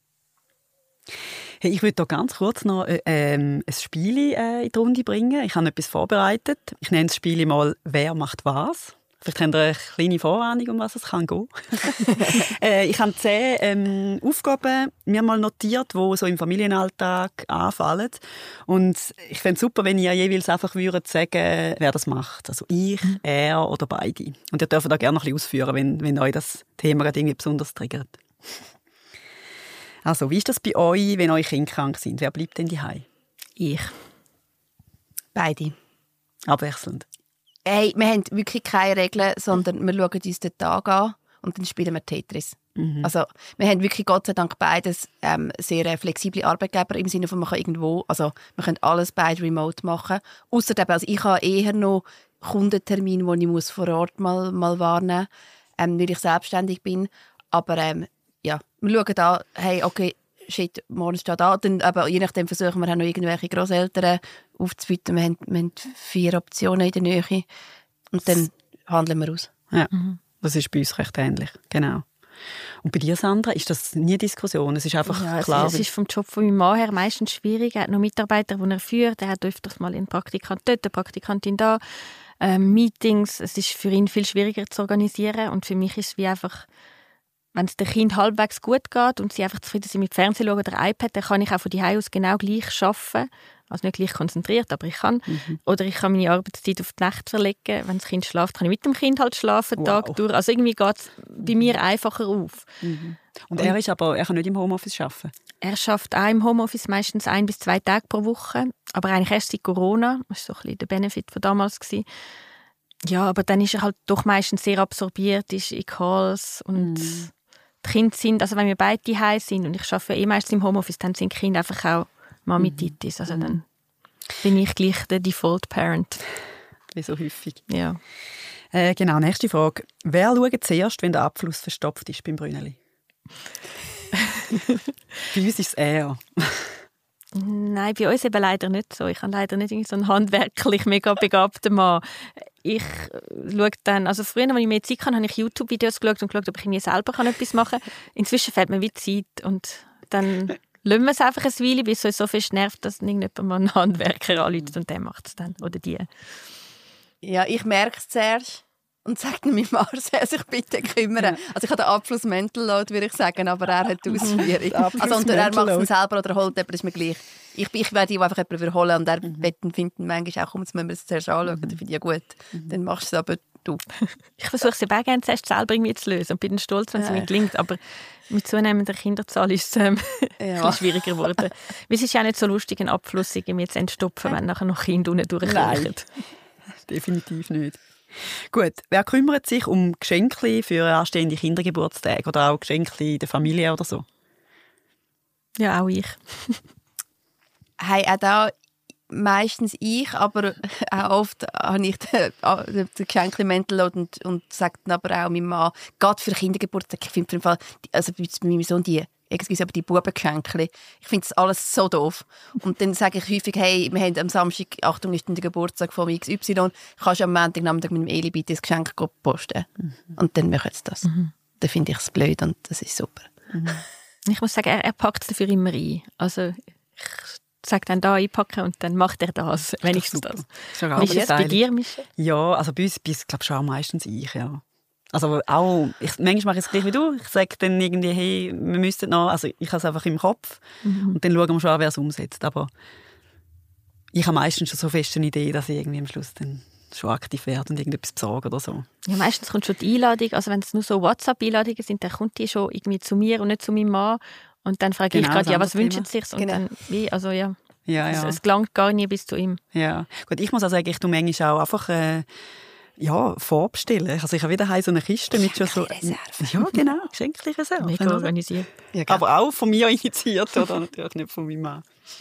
Hey, ich würde hier ganz kurz noch äh, ähm, ein Spiel äh, in die Runde bringen. Ich habe etwas vorbereitet. Ich nenne das Spiel mal «Wer macht was?». Vielleicht habt ihr eine kleine Vorahnung, um was es kann gehen. äh, ich habe zehn ähm, Aufgaben mir mal notiert, die so im Familienalltag anfallen. Und ich fände es super, wenn ihr jeweils einfach würdet sagen, wer das macht. Also ich, er oder beide. Und ihr dürft da gerne noch ein bisschen ausführen, wenn, wenn euch das Thema irgendwie besonders triggert. Also, wie ist das bei euch, wenn eure Kinder krank sind? Wer bleibt denn daheim? Ich. Beide. Abwechselnd. Hey, wir haben wirklich keine Regeln, sondern wir schauen uns den Tag an und dann spielen wir Tetris. Mhm. Also, wir haben wirklich Gott sei Dank beides ähm, sehr flexible Arbeitgeber im Sinne von, man kann irgendwo, also wir können alles beide remote machen. Ausser eben, also ich habe eher noch Kundentermine, die ich muss vor Ort mal, mal wahrnehmen muss, ähm, weil ich selbstständig bin. Aber ähm, ja, wir schauen an, hey, okay, shit, morgen steht da. Dann, aber je nachdem versuchen wir auch noch irgendwelche Grosseltern aufzubieten. Wir haben, wir haben vier Optionen in der Nähe und dann handeln wir aus. Ja, das ist bei uns recht ähnlich, genau. Und bei dir, Sandra, ist das nie Diskussion? Es ist einfach ja, klar. Es ist, es ist vom Job von meinem Mann her meistens schwierig. Er hat noch Mitarbeiter, die er führt. Er hat öfters mal einen Praktikant dort, eine Praktikantin da. Ähm, Meetings, es ist für ihn viel schwieriger zu organisieren. Und für mich ist es wie einfach, wenn es dem Kind halbwegs gut geht und sie einfach zufrieden sind mit Fernsehen schauen oder iPad, dann kann ich auch von Hause aus genau gleich arbeiten. Also nicht gleich konzentriert, aber ich kann. Mhm. Oder ich kann meine Arbeitszeit auf die Nacht verlegen. Wenn das Kind schläft, kann ich mit dem Kind halt schlafen, wow. Tag durch. Also irgendwie geht es bei mir einfacher auf. Mhm. Und, und er ist aber, er kann nicht im Homeoffice arbeiten? Er arbeitet auch im Homeoffice meistens ein bis zwei Tage pro Woche. Aber eigentlich erst seit Corona. Das war so ein bisschen der Benefit von damals gewesen. Ja, aber dann ist er halt doch meistens sehr absorbiert, ist in Calls und mhm. die Kinder sind, also wenn wir beide daheim sind und ich arbeite eh meistens im Homeoffice, dann sind die Kinder einfach auch Mami-Titis. Also dann bin ich gleich der Default-Parent. Wie so häufig. Ja. Äh, genau, nächste Frage. Wer schaut zuerst, wenn der Abfluss verstopft ist beim Brünneli? Bei uns ist es er. Nein, bei uns eben leider nicht so. Ich habe leider nicht so einen handwerklich mega begabten Mann. Ich schaue dann, also früher, als ich mehr Zeit hatte, habe ich YouTube-Videos geschaut und geschaut, ob ich mir selber etwas machen kann. Inzwischen fällt mir wie Zeit und dann lassen wir es einfach ein Weile, bis es so viel nervt, dass irgendjemand mal einen Handwerker anruft und der macht es dann. Oder die. Ja, ich merke es zuerst und sage dann meinem Mann, er soll sich bitte kümmern. Also ich habe den Abfluss Mental Load, würde ich sagen, aber er hat die Ausführung. Also und er macht es selber oder holt jemand, ist mir gleich. Ich, ich werde die einfach jemanden überholen und er mhm. findet manchmal auch, komm, jetzt müssen wir es zuerst anschauen, dann finde ich ja gut. Mhm. Dann machst du es aber du. Ich versuche es auch gerne zuerst selber irgendwie zu lösen und bin stolz, wenn es ja. mir gelingt, aber mit zunehmender Kinderzahl ist es ähm, ja. ein schwieriger geworden. Es ist ja auch nicht so lustig, einen Abfluss irgendwie zu entstopfen, wenn nachher noch Kinder unten durchkriechen. Definitiv nicht. Gut, wer kümmert sich um Geschenke für anstehende Kindergeburtstage oder auch Geschenke in der Familie oder so? Ja, auch ich. Hey, auch da meistens ich, aber auch oft habe ich den, den Geschenk-Mental und, und sage dann aber auch meinem Mann, gerade für Kindergeburtstag, ich finde Fall, also bei meinem Sohn die, excuse, aber die Bubengeschenke, ich finde das alles so doof. Und dann sage ich häufig, hey, wir haben am Samstag, Achtung, ist der Geburtstag von X Y, kannst du am Montagnachmittag mit dem Eli bitte das Geschenk posten? Mhm. Und dann machen sie das. Mhm. Dann finde ich es blöd und das ist super. Mhm. Ich muss sagen, er, er packt es dafür immer ein. Also ich sage dann da einpacken und dann macht er das, wenigstens das. das. Wie ist es bei dir, Michelle? Ja, also bei uns, bei uns glaube ich schon meistens ich, ja. Also auch, ich, manchmal mache ich es gleich wie du. Ich sage dann irgendwie, hey, wir müssten noch, also ich habe es einfach im Kopf mhm. und dann schauen wir schon an, wer es umsetzt. Aber ich habe meistens schon so fest eine Idee, dass ich irgendwie am Schluss dann schon aktiv werde und irgendetwas besorge oder so. Ja, meistens kommt schon die Einladung, also wenn es nur so WhatsApp-Einladungen sind, dann kommt die schon irgendwie zu mir und nicht zu meinem Mann. Und dann frage genau, ich gerade, ja, was wünschen Sie sich? Und genau. dann, wie, also ja, ja, ja. Es, es gelangt gar nie bis zu ihm. Ja, gut, ich muss auch sagen, ich tue manchmal auch einfach äh, ja, vorbestellen. Also ich habe wieder so eine Kiste mit schon so... Ja, genau, Geschenkreserve. Mega organisiert. Ja, aber auch von mir initiiert, oder natürlich nicht von meinem Mann.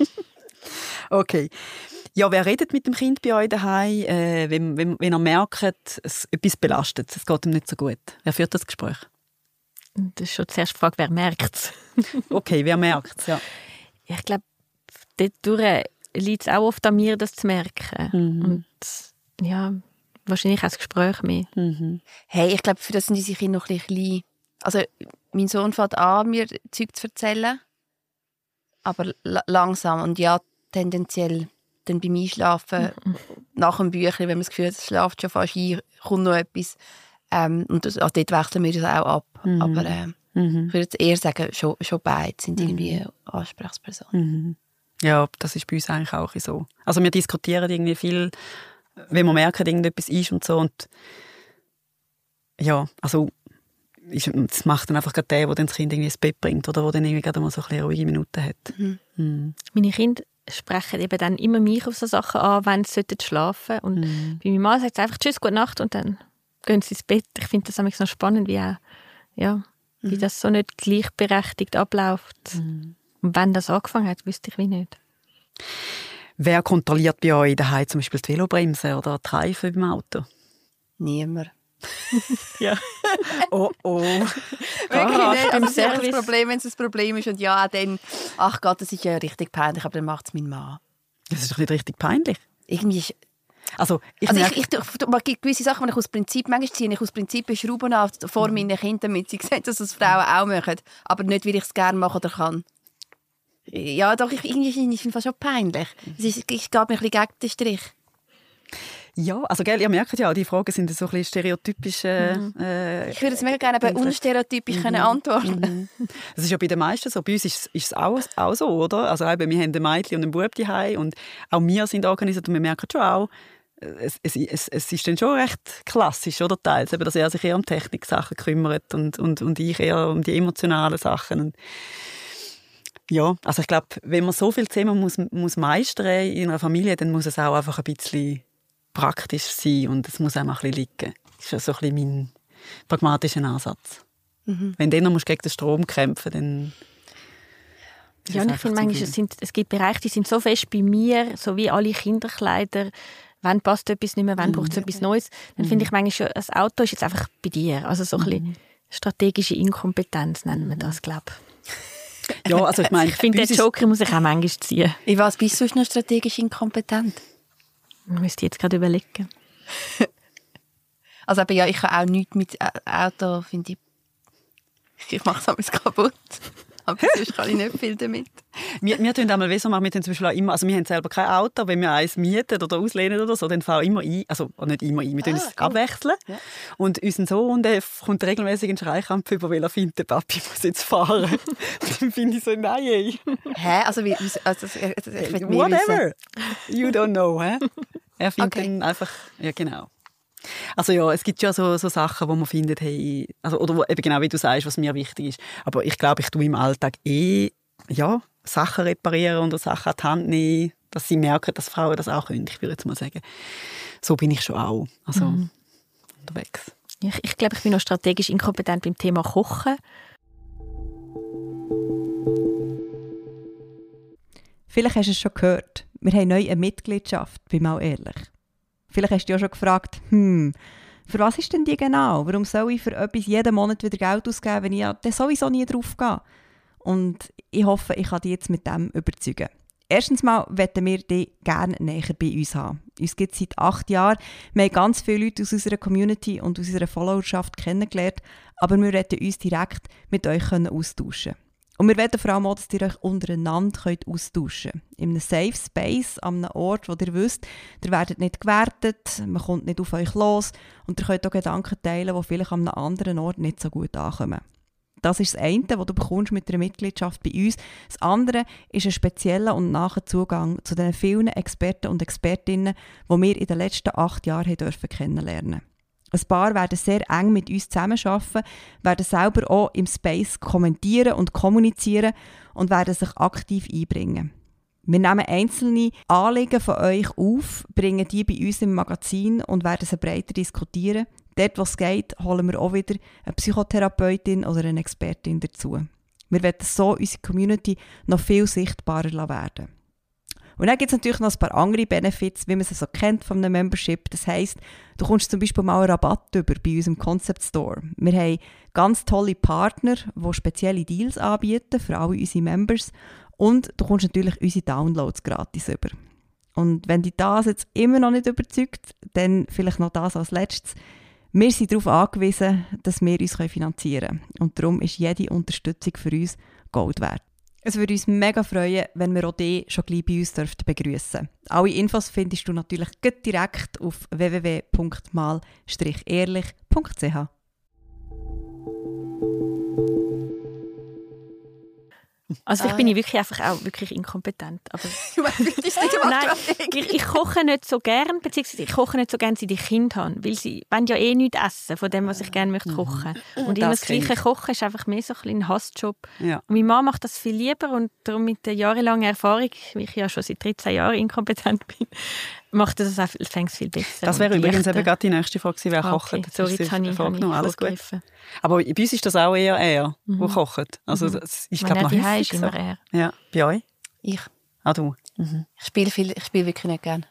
Okay. Ja, wer redet mit dem Kind bei euch daheim, äh, wenn, wenn, wenn er merkt, es etwas belastet, es geht ihm nicht so gut? Wer führt das Gespräch? Das ist schon zuerst die Frage, wer merkt es? Okay, wer merkt es, ja. Ich glaube, dort liegt es auch oft an mir, das zu merken. Mhm. Und ja, wahrscheinlich auch das Gespräch mehr. Mhm. Hey, ich glaube, für das sind unsere Kinder noch ein bisschen klein. Also, mein Sohn fängt an, mir Zeug zu erzählen. Aber la- langsam. Und ja, tendenziell dann beim Einschlafen, mhm. nach dem Büchlein, wenn man das Gefühl hat, es schläft schon fast ein, kommt noch etwas. Ähm, und das, also dort wechseln wir das auch ab. Mhm. Aber äh, mhm. ich würde eher sagen, schon, schon beide sind irgendwie mhm. Ansprechpersonen. Mhm. Ja, das ist bei uns eigentlich auch so. Also wir diskutieren irgendwie viel, wenn wir merken, irgendetwas ist und so. Und ja, also das macht dann einfach gerade der, der das Kind irgendwie ins Bett bringt oder der dann irgendwie gerade mal so ein bisschen ruhige Minuten hat. Mhm. Mhm. Meine Kinder sprechen eben dann immer mich auf so Sachen an, wenn sie schlafen sollten. Und mhm. bei meiner Mann sagt es einfach «Tschüss, gute Nacht» und dann gehen sie ins Bett. Ich finde das nämlich so spannend, wie, auch, ja, mhm. wie das so nicht gleichberechtigt abläuft. Mhm. Und wenn das angefangen hat, wüsste ich wie nicht. Wer kontrolliert bei euch daheim zum Beispiel die Velobremse oder die Reifen beim Auto? Niemand. Ja. Oh oh. Wirklich nicht. Also, das ist das Problem, wenn es ein Problem ist. Und ja, dann, ach Gott, das ist ja richtig peinlich, aber dann macht es mein Mann. Das ist doch nicht richtig peinlich. Irgendwie ist... Also, ich, also ich, ich, ich, ich gewisse Sachen, wenn ich aus Prinzip, manchmal ziehe ich aus Prinzip Schrauben an vor mhm. meinen Kindern, damit sie sehen, dass das Frauen auch machen. Aber nicht, weil ich es gerne mache oder kann. Ja, doch, ich, irgendwie finde ich es fast schon peinlich. Es ist, ich gehe mir ein bisschen gegen den Strich. Ja, also gell, ihr merkt ja, die Fragen sind so ein bisschen stereotypisch. Äh, mhm. äh, ich würde es mega gerne bei unstereotypisch mhm. antworten. Mhm. Das ist ja bei den meisten so. Bei uns ist, ist es auch, auch so, oder? Also eben, wir haben ein Mädchen und einen Bub daheim und auch wir sind organisiert und wir merken schon auch, es, es, es, es ist dann schon recht klassisch, oder? Teils, eben, dass er sich eher um Techniksachen kümmert und, und, und ich eher um die emotionalen Sachen. Und ja, also ich glaube, wenn man so viel zusammen muss, muss meistern in einer Familie, dann muss es auch einfach ein bisschen praktisch sein und es muss auch mal ein bisschen liegen. Das ist ja so ein bisschen mein pragmatischer Ansatz. Mhm. Wenn du dann noch gegen den Strom kämpfen musst, dann... Ja, und ich finde manchmal, es, sind, es gibt Bereiche, die sind so fest bei mir, so wie alle Kinderkleider. Wenn passt etwas nicht mehr, wenn braucht es etwas Neues. Dann finde ich manchmal schon, das Auto ist jetzt einfach bei dir. Also so ein bisschen strategische Inkompetenz nennen wir das, glaube ich. Ja, also ich meine... Ich finde, den Joker muss ich auch manchmal ziehen. In was bist du noch strategisch inkompetent? Ich müsste jetzt gerade überlegen. Also aber ja, ich habe auch nichts mit Auto, finde ich... Ich mache es alles kaputt. Aber sonst kann ich nicht viel damit. Wir, wir tun einmal so machen, wir tun zum Beispiel auch immer, also wir haben selber kein Auto, wenn wir eins mieten oder auslehnen oder so, dann fahren wir immer ein, also nicht immer ein, wir tun ah, es cool. abwechseln. Ja. Und unser Sohn, der kommt regelmäßig einen Schreikampf über, weil er findet, der Papi muss jetzt fahren. Und dann finde ich so, nein, ey. Hä? Also, wie, also, also ich will mehr Whatever. Wissen. You don't know, hä? Er findet Okay. dann einfach, ja genau. Also ja, es gibt ja so, so Sachen, wo man findet, hey, also, oder wo, eben genau wie du sagst, was mir wichtig ist. Aber ich glaube, ich tue im Alltag eh ja, Sachen reparieren und Sachen an die Hand nehmen, dass sie merken, dass Frauen das auch können. Ich würde jetzt mal sagen, so bin ich schon auch also, mhm. unterwegs. Ich, ich glaube, ich bin noch strategisch inkompetent beim Thema Kochen. Vielleicht hast du es schon gehört. Wir haben neu eine Mitgliedschaft, bin mal ehrlich. Vielleicht hast du dich auch schon gefragt, hm, für was ist denn die genau? Warum soll ich für etwas jeden Monat wieder Geld ausgeben, wenn ich ja sowieso nie drauf gehe? Und ich hoffe, ich kann dich jetzt mit dem überzeugen. Erstens mal möchten wir dich gerne näher bei uns haben. Uns gibt es seit acht Jahren. Wir haben ganz viele Leute aus unserer Community und aus unserer Followerschaft kennengelernt, aber wir möchten uns direkt mit euch austauschen. Und wir wollen vor allem auch, dass ihr euch untereinander austauschen könnt. In einem Safe Space, an einem Ort, wo ihr wisst, ihr werdet nicht gewertet, man kommt nicht auf euch los und ihr könnt auch Gedanken teilen, die vielleicht an einem anderen Ort nicht so gut ankommen. Das ist das eine, was du bekommst mit einer Mitgliedschaft bei uns. Das andere ist ein spezieller und naher Zugang zu den vielen Experten und Expertinnen, die wir in den letzten acht Jahren dürfen kennenlernen. Ein paar werden sehr eng mit uns zusammenarbeiten, werden selber auch im Space kommentieren und kommunizieren und werden sich aktiv einbringen. Wir nehmen einzelne Anliegen von euch auf, bringen die bei uns im Magazin und werden sie breiter diskutieren. Dort, wo es geht, holen wir auch wieder eine Psychotherapeutin oder eine Expertin dazu. Wir wollen so unsere Community noch viel sichtbarer werden. Und dann gibt es natürlich noch ein paar andere Benefits, wie man sie so kennt von einem Membership. Das heisst, du kommst zum Beispiel mal einen Rabatt über bei unserem Concept Store. Wir haben ganz tolle Partner, die spezielle Deals anbieten für alle unsere Members. Und du kommst natürlich unsere Downloads gratis über. Und wenn dich das jetzt immer noch nicht überzeugt, dann vielleicht noch das als Letztes. Wir sind darauf angewiesen, dass wir uns finanzieren können. Und darum ist jede Unterstützung für uns Gold wert. Es würde uns mega freuen, wenn wir auch dich schon gleich bei uns begrüßen dürfen. Alle Infos findest du natürlich direkt auf w w w punkt mal strich ehrlich punkt c h. Also vielleicht bin ich wirklich einfach auch wirklich inkompetent. Aber Nein, ich, ich koche nicht so gern, beziehungsweise ich koche nicht so gern, seit ich Kind habe, weil sie wollen ja eh nichts essen von dem, was ich gerne möchte kochen. Und immer das gleiche Kochen ist einfach mehr so ein Hassjob. Ja. Und meine Mama macht das viel lieber und darum mit der jahrelangen Erfahrung, wie ich ja schon seit dreizehn Jahren inkompetent bin, macht das auch viel, viel besser. Das wäre übrigens eben gerade die nächste Frage, wer okay. kocht. So, jetzt habe ich, habe ich alles gut. Aber bei uns ist das auch eher er, mhm. der kocht. Also das ist, glaube ich, noch häufig ist immer er. Ja. Bei euch? Ich. Ah, du? Mhm. Ich spiele viel, ich spiele wirklich nicht gerne.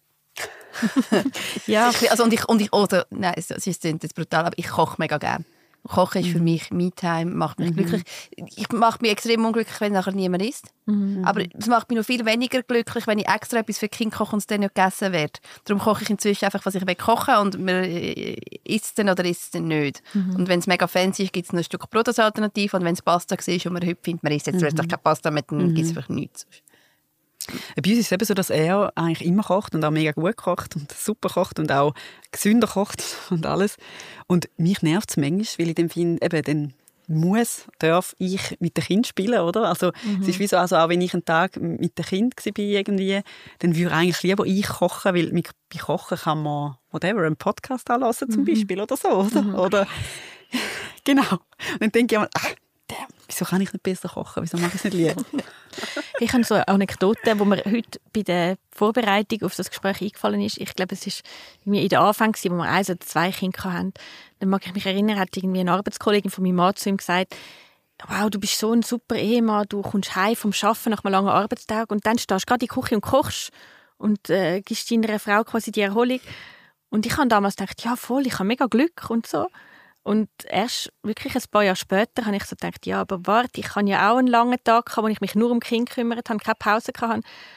ja. Also, und ich, und ich oder, nein, es ist jetzt brutal, aber ich koche mega gerne. Kochen ist für mich Me-Time, macht mich mhm. glücklich. Ich mache mich extrem unglücklich, wenn nachher niemand isst. Mhm. Aber es macht mich noch viel weniger glücklich, wenn ich extra etwas für Kinder koche und es dann nicht gegessen wird. Darum koche ich inzwischen einfach, was ich will kochen und man isst es dann oder isst es dann nicht. Mhm. Und wenn es mega fancy ist, gibt es noch ein Stück Brot als Alternative. Und wenn es Pasta ist und man heute findet, man isst jetzt mhm. keine Pasta mit, dann mhm. gibt es einfach nichts. Bei uns ist es eben so, dass er eigentlich immer kocht und auch mega gut kocht und super kocht und auch gesünder kocht und alles. Und mich nervt es manchmal, weil ich dann finde, eben, dann muss, darf ich mit den Kindern spielen, oder? Also mhm. es ist wie so, also auch wenn ich einen Tag mit den Kindern war irgendwie, dann würde ich eigentlich lieber ich kochen, weil mit, bei Kochen kann man whatever, einen Podcast anhören zum mhm. Beispiel oder so, oder? Mhm. oder genau. Und dann denke ich immer, ach, damn, wieso kann ich nicht besser kochen? Wieso mache ich es nicht lieber? Ich habe so eine Anekdote, die mir heute bei der Vorbereitung auf das Gespräch eingefallen ist. Ich glaube, es war in der Anfang, wo wir eins oder zwei Kinder hatten. Dann mag ich mich erinnern, hat irgendwie eine Arbeitskollegin von meinem Mann zu ihm gesagt, wow, du bist so ein super Ehemann, du kommst heim vom Arbeiten nach einem langen Arbeitstag und dann stehst du gerade in die Küche und kochst und äh, gibst deiner Frau quasi die Erholung. Und ich habe damals gedacht, ja voll, ich habe mega Glück und so. Und erst wirklich ein paar Jahre später habe ich so gedacht, ja, aber warte, ich habe ja auch einen langen Tag gehabt, wo ich mich nur um Kind gekümmert habe, keine Pause hatte.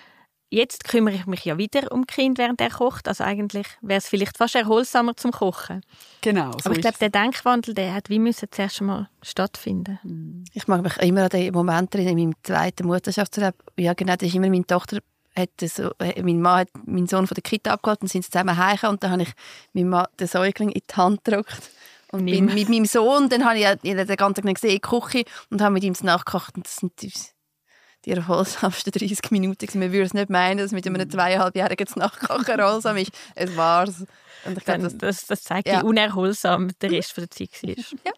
Jetzt kümmere ich mich ja wieder um Kind, während er kocht. Also eigentlich wäre es vielleicht fast erholsamer zum Kochen. Genau. So aber ich glaube, der Denkwandel, der hat wie müssen zuerst einmal stattfinden. Ich mag mich immer an den Moment erinnern, in meinem zweiten Mutterschaftsurlaub. Ja, genau, das ist immer meine Tochter. Hat so, mein Mann hat meinen Sohn von der Kita abgeholt und sind zusammen heimgekommen. Und dann habe ich meinem Mann den Säugling in die Hand gedrückt. Und bin mit meinem Sohn, dann habe ich den ganzen Tag gesehen in der Küche und habe mit ihm nachgekocht. Und das sind die, die erholsamsten dreißig Minuten. Man würde es nicht meinen, dass mit einem zweieinhalbjährigen Nachkochen erholsam ist. Es war es. Und ich glaub, das, das, das zeigt, ja. wie unerholsam der Rest der Zeit war. Ja.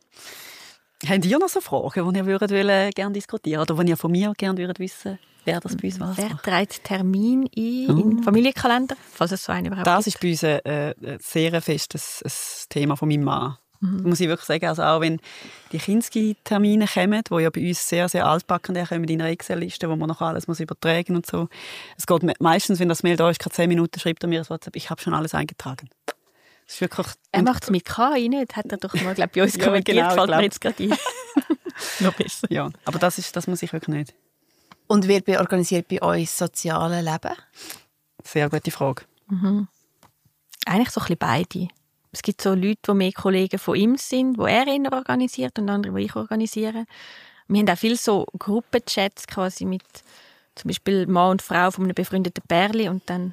Habt ihr noch so Fragen, die ihr würdet wollen, gerne diskutieren oder die ihr von mir gerne würdet wissen, wer das bei uns was Wer macht? trägt Termin ein oh. in den Familienkalender, falls es so einen überhaupt Das gibt? ist bei uns ein, ein sehr festes ein Thema von meinem Mann. Mhm. Muss ich wirklich sagen, also auch wenn die Kinski-Termine kommen, die ja bei uns sehr, sehr altbacken kommen in einer Excel-Liste, wo man noch alles muss übertragen und so. Es geht meistens, wenn das Mail da ist, gerade zehn Minuten schreibt er mir das WhatsApp, ich habe schon alles eingetragen. Das ist wirklich er macht es mit K I nicht, hat er doch mal glaub, bei uns ja, kommentiert, genau, fällt mir jetzt gerade ein. Noch besser. Ja, aber das, ist, das muss ich wirklich nicht. Und wird organisiert bei euch das soziale Leben? Sehr gute Frage. Mhm. Eigentlich so ein bisschen beide. Es gibt so Leute, die mehr Kollegen von ihm sind, die er ihn organisiert und andere, die ich organisiere. Wir haben auch viele so Gruppenchats quasi mit zum Beispiel Mann und Frau von einem befreundeten Pärchen und dann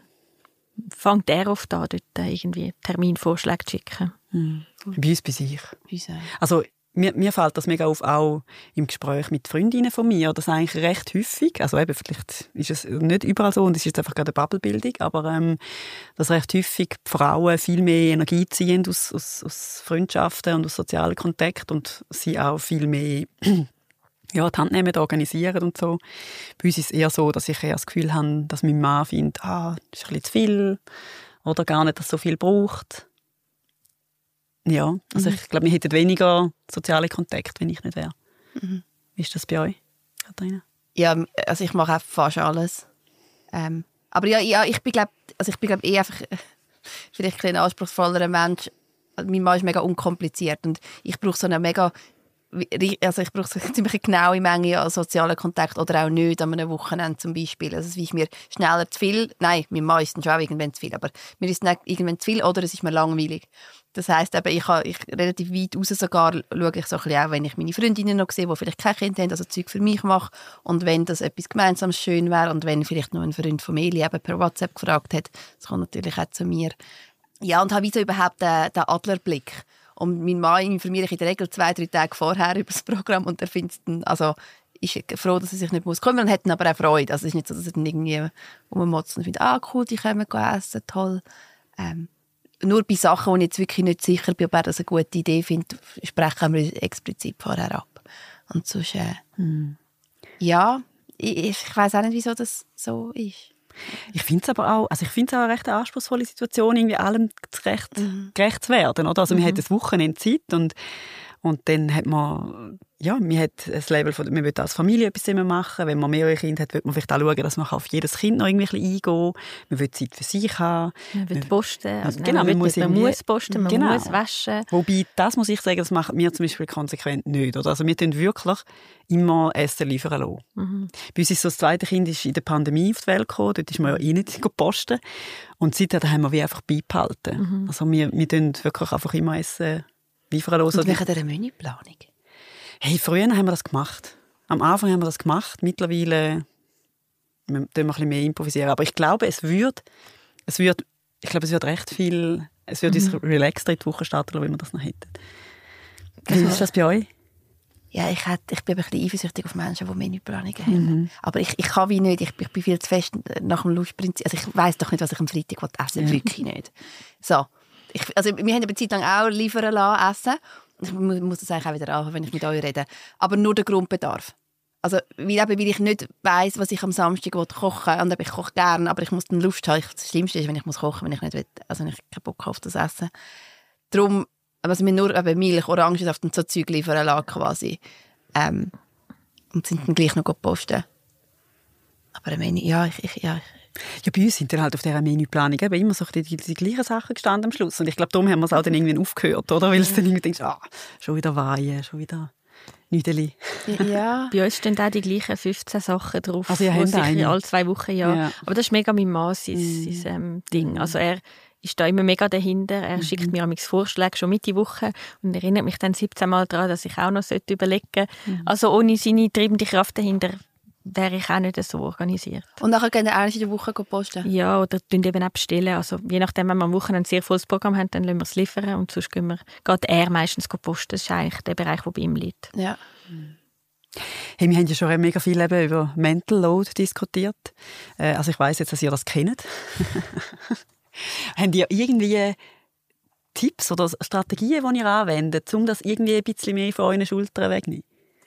fängt er oft an, dort irgendwie Terminvorschläge zu schicken. Mhm. Bei uns, bei sich. Bei also mir, mir fällt das mega auf, auch im Gespräch mit Freundinnen von mir, das eigentlich recht häufig, also eben, vielleicht ist es nicht überall so und es ist jetzt einfach gerade eine Bubblebildung, aber ähm, dass recht häufig die Frauen viel mehr Energie ziehen aus, aus, aus Freundschaften und aus sozialen Kontakten und sie auch viel mehr ja, die Hand nehmen, organisieren und so. Bei uns ist es eher so, dass ich eher das Gefühl habe, dass mein Mann findet, ah, das ist ein bisschen zu viel oder gar nicht, dass es so viel braucht. Ja, also mhm. ich glaube, wir hätten weniger soziale Kontakte, wenn ich nicht wäre. Mhm. Wie ist das bei euch, Katharina? Ja, also ich mache auch fast alles. Ähm, aber ja, ja, ich bin glaube also ich bin glaube eh einfach vielleicht ein bisschen anspruchsvollerer Mensch. Mein Mann ist mega unkompliziert und ich brauche so eine mega also ich brauche so eine ziemlich genaue Menge an sozialen Kontakt oder auch nicht an einem Wochenende zum Beispiel. Also es ist mir schneller zu viel. Nein, mein Mann ist dann schon auch irgendwann zu viel, aber mir ist es irgendwann zu viel oder es ist mir langweilig. Das heisst eben, ich, habe, ich relativ weit raus sogar schaue ich so ein bisschen auch, wenn ich meine Freundinnen noch sehe, die vielleicht kein Kind haben, also Zeug für mich mache und wenn das etwas Gemeinsames schön wäre und wenn vielleicht noch ein Freund von mir eben per WhatsApp gefragt hat, das kommt natürlich auch zu mir. Ja, und habe so überhaupt den, den Adlerblick. Und mein Mann informiert in der Regel zwei, drei Tage vorher über das Programm und er findet dann, also ist froh, dass er sich nicht muss kümmern muss und hat dann aber auch Freude. Also es ist nicht so, dass er dann irgendwie rummotzt und findet, ah cool, die können essen, toll. Ähm, nur bei Sachen, wo ich jetzt wirklich nicht sicher bin, ob er das eine gute Idee findet, sprechen wir explizit vorher ab. Und sonst, äh, hm. ja, ich, ich weiss auch nicht, wieso das so ist. Ich finde es aber auch, also ich finde es auch eine recht anspruchsvolle Situation, irgendwie allem gerecht, mhm. gerecht zu werden, oder? Also mhm. man hat ein Wochenende Zeit und, und dann hat man, ja, man hat das Label von, man will als Familie etwas immer machen. Wenn man mehrere Kinder hat, will man vielleicht auch schauen, dass man auf jedes Kind noch irgendwie ein bisschen eingehen kann. Man will Zeit für sich haben. Man will posten. Also genau, man, man, muss, man muss posten, man genau. muss waschen. Wobei, das muss ich sagen, das machen wir zum Beispiel konsequent nicht. Oder? Also wir tun wirklich immer Essen liefern lassen. Mhm. Bei uns ist so, das zweite Kind ist in der Pandemie auf die Welt gekommen. Dort ist man ja eh nicht posten. Und seitdem haben wir wie einfach beibehalten. Mhm. Also wir, wir tun wirklich einfach immer Essen liefern lassen. Und wegen dieser Menüplanung? Hey, früher haben wir das gemacht. Am Anfang haben wir das gemacht. Mittlerweile wir tun wir ein bisschen mehr improvisieren. Aber ich glaube, es wird, es wird, ich glaube, es wird recht viel, es wird mhm. uns relaxter in die Woche starten, wenn wir das noch hätten. Wie ist das bei euch? Ja, ich, hätte, ich bin ein bisschen eifersüchtig auf Menschen, die Menüplanungen haben. Mhm. Aber ich, ich kann wie nicht, ich, ich bin viel zu fest nach dem Lustprinzip. Also ich weiss doch nicht, was ich am Freitag essen will. Ja. Wirklich nicht. So. Ich, also wir haben eine Zeit lang auch liefern lassen, essen. Ich muss das eigentlich auch wieder anfangen, wenn ich mit euch rede. Aber nur der Grundbedarf. Also, weil, eben, weil ich nicht weiss, was ich am Samstag kochen will. Und ich koche gerne, aber ich muss dann Lust haben. Das Schlimmste ist, wenn ich muss kochen, wenn ich nicht will, also wenn ich keinen Bock habe auf das Essen. Darum, also wir nur eben Milch, Orangensaft und so Zeug liefern lassen quasi. Ähm, und sind dann gleich noch posten. Aber ich meine, ja, ich, ich, ja, Ja, bei uns sind dann halt auf dieser Menüplanung eben immer so die, die, die gleichen Sachen gestanden am Schluss. Und ich glaube, darum haben wir es auch dann irgendwann aufgehört, oder? Weil es dann irgendwie denkst, ah, schon wieder Weihen, schon wieder Nüdeli. ja. Bei uns stehen auch die gleichen fünfzehn Sachen drauf, Also ihr wo habt sicher eine? alle zwei Wochen, ja. Ja. Aber das ist mega mein Mann, sein, Mhm. sein ähm, Ding. Also er ist da immer mega dahinter. Er Mhm. schickt mir manchmal Vorschläge schon Mitte Woche und erinnert mich dann siebzehn Mal daran, dass ich auch noch überlegen sollte. Mhm. Also ohne seine treibende Kraft dahinter wäre ich auch nicht so organisiert. Und nachher gehen wir in der Woche posten? Ja, oder tun eben auch bestellen. Also je nachdem, wenn wir am Wochenende ein sehr volles Programm haben, dann lassen wir es liefern und sonst gehen wir, geht er meistens posten. Das ist eigentlich der Bereich, der bei ihm liegt. Ja. Hey, wir haben ja schon mega viel eben über Mental Load diskutiert. Äh, also ich weiss jetzt, dass ihr das kennt. Habt ihr irgendwie Tipps oder Strategien, die ihr anwendet, um das irgendwie ein bisschen mehr von euren Schultern wegzunehmen?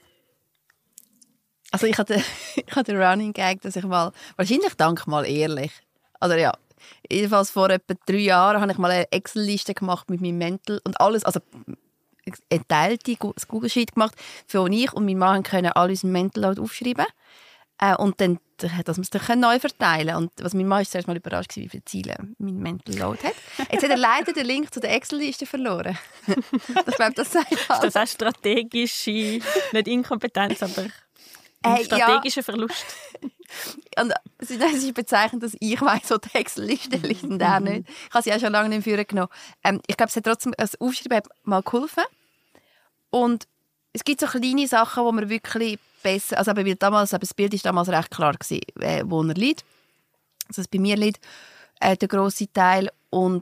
Also ich hatte, ich hatte den Running Gag, dass ich mal, wahrscheinlich dank mal ehrlich, also ja, jedenfalls vor etwa drei Jahren habe ich mal eine Excel-Liste gemacht mit meinem Mental und alles, also eine teilte Google Sheet gemacht, für die ich und mein Mann können alle unseren Mental Load aufschreiben äh, und dann, dass wir es dann neu verteilen können. Und was mein Mann ist zuerst mal überrascht, wie viele Ziele mein Mental Load hat. Jetzt hat er leider den Link zu der Excel-Liste verloren. Ich glaube, das sagt Ist alles. das auch strategische, nicht Inkompetenz, aber ein Hey, strategischer Verlust? Und es ist bezeichnend, dass ich weiss, wo die Excel-Liste liegt und er nicht. Ich habe sie auch schon lange nicht mehr genommen. Ähm, ich glaube, es hat trotzdem, das Aufschreiben hat mal geholfen. Und es gibt so kleine Sachen, wo man wirklich besser, also weil damals, das Bild war damals recht klar gewesen, äh, wo er liegt. Also es bei mir liegt, äh, der grosse Teil. Und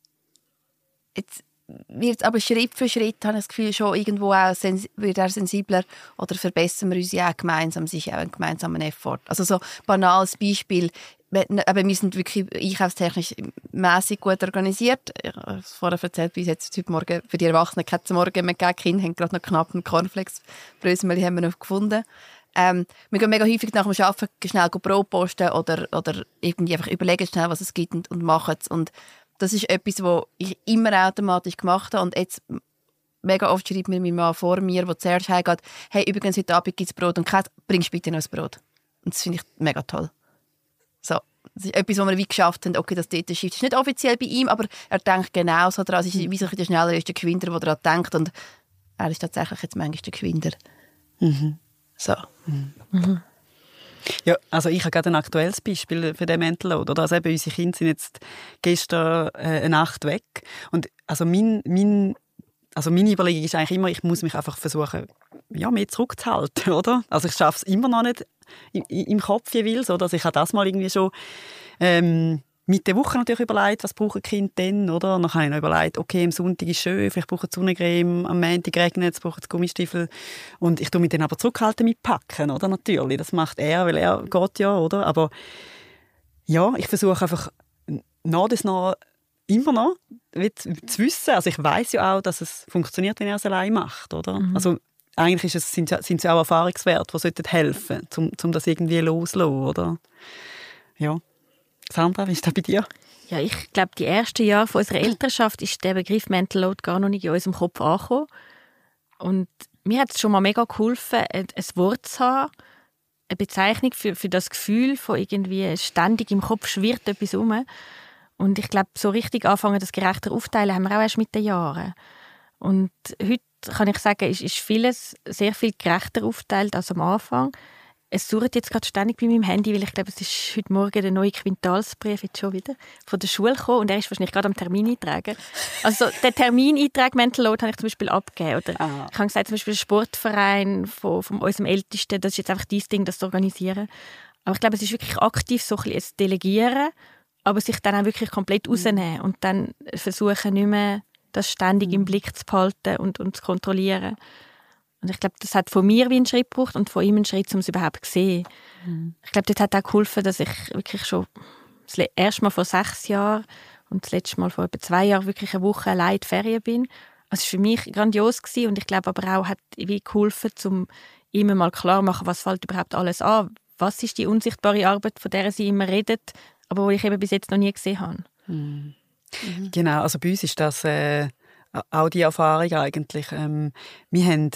jetzt wird es aber Schritt für Schritt, habe ich das Gefühl, schon irgendwo auch sens- wird er sensibler oder verbessern wir uns ja auch gemeinsam, es ist ja auch ein gemeinsamer Effort. Also so ein banales Beispiel, aber wir sind wirklich einkaufstechnisch mässig gut organisiert. Ich habe es vorher erzählt, bis jetzt heute Morgen für die Erwachsenen kein Morgen mehr gegeben. Die Kinder haben gerade noch knapp einen Cornflakes-Brösmeli haben wir noch gefunden. Ähm, wir gehen mega häufig nach dem Arbeiten schnell Brot posten oder, oder irgendwie einfach überlegen schnell, was es gibt und, und machen es. Und das ist etwas, was ich immer automatisch gemacht habe. Und jetzt mega oft schreibt mir mein Mann vor mir, der zuerst heimgeht, hey, übrigens, heute Abend gibt es Brot und Käse, bringst bitte noch ein Brot. Und das finde ich mega toll. So, das ist etwas, was wir wie geschafft haben, okay, das dort schifft. Das ist nicht offiziell bei ihm, aber er denkt genauso daran. Es ist wie so ein der Schneller ist der Gewinder, der daran denkt. Und er ist tatsächlich jetzt manchmal der Gewinder. Mhm. So. Mhm. Ja, also ich habe gerade ein aktuelles Beispiel für den Mental Load. Oder? Also eben, unsere Kinder sind jetzt gestern äh, eine Nacht weg. Und also mein, mein, also meine Überlegung ist eigentlich immer, ich muss mich einfach versuchen, ja, mehr zurückzuhalten. Oder? Also ich schaffe es immer noch nicht im, im Kopf jeweils. Oder? Also ich habe das mal irgendwie schon ähm, mit der Woche natürlich überlegt, was brauchen die Kinder denn, oder? Und dann habe ich noch überlegt, okay, am Sonntag ist schön, vielleicht brauchen sie Sonnencreme, am Montag regnet es, brauchen sie Gummistiefel. Und ich tue mich dann aber zurückhalten mit Packen, oder? Natürlich, das macht er, weil er geht ja, oder? Aber ja, ich versuche einfach nach das noch immer noch zu wissen. Also ich weiss ja auch, dass es funktioniert, wenn er es allein macht, oder? Mhm. Also eigentlich ist es, sind es sind auch Erfahrungswerte, die helfen sollten, um, um das irgendwie loszulassen, oder? Ja. Sandra, wie ist das bei dir? Ja, ich glaube, die ersten Jahre von unserer Elternschaft ist der Begriff Mental Load gar noch nicht in unserem Kopf angekommen. Und mir hat es schon mal mega geholfen, ein, ein Wort zu haben, eine Bezeichnung für, für das Gefühl von irgendwie ständig im Kopf schwirrt etwas rum. Und ich glaube, so richtig anfangen, das gerechter aufteilen, haben wir auch erst mit den Jahren. Und heute kann ich sagen, ist, ist vieles sehr viel gerechter aufteilt als am Anfang. Es surrt jetzt gerade ständig bei meinem Handy, weil ich glaube, es ist heute Morgen der neue Quintalsbrief jetzt schon wieder von der Schule gekommen und er ist wahrscheinlich gerade am Termin eintragen. Also den Termineintrag Mental Load habe ich zum Beispiel abgegeben. Oder ah. Ich habe gesagt, zum Beispiel der Sportverein von, von unserem Ältesten, das ist jetzt einfach dein Ding, das zu organisieren. Aber ich glaube, es ist wirklich aktiv so ein bisschen ein Delegieren, aber sich dann auch wirklich komplett rausnehmen und dann versuchen, nicht mehr das ständig im Blick zu behalten und, und zu kontrollieren. Und ich glaube, das hat von mir wie einen Schritt gebraucht und von ihm einen Schritt, um es überhaupt zu sehen. Mhm. Ich glaube, das hat auch geholfen, dass ich wirklich schon das erste Mal vor sechs Jahren und das letzte Mal vor etwa zwei Jahren wirklich eine Woche allein in die Ferien bin. Also es war für mich grandios gewesen und ich glaube aber auch, hat wie geholfen, um ihm mal klar zu machen, was fällt überhaupt alles an. Was ist die unsichtbare Arbeit, von der sie immer redet, aber die ich eben bis jetzt noch nie gesehen habe. Mhm. Mhm. Genau, also bei uns ist das äh, auch die Erfahrung eigentlich. Ähm, wir haben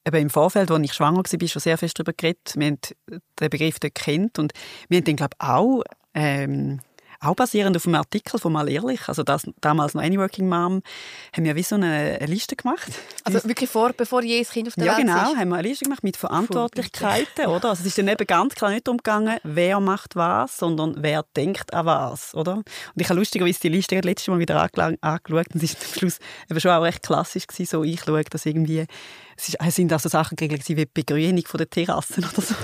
eben im Vorfeld, als ich schwanger war, schon sehr fest darüber geredet. Wir haben den Begriff dort gekannt und wir haben den, glaube ich, auch, ähm, auch basierend auf einem Artikel von «Mal ehrlich», also das, damals noch «Any Working Mom», haben wir wie so eine, eine Liste gemacht. Also wirklich vor, bevor jedes Kind auf der ja, Welt genau, ist? Ja, genau, haben wir eine Liste gemacht mit Verantwortlichkeiten, oder? Also es ist dann eben ganz klar nicht darum gegangen, wer macht was, sondern wer denkt an was, oder? Und ich habe lustigerweise die Liste das letzte Mal wieder angeschaut und es war am Schluss eben schon auch recht klassisch gewesen, so ich schaue, dass irgendwie, es sind auch so Sachen geregelt wie die Begrünung von der Terrassen oder so.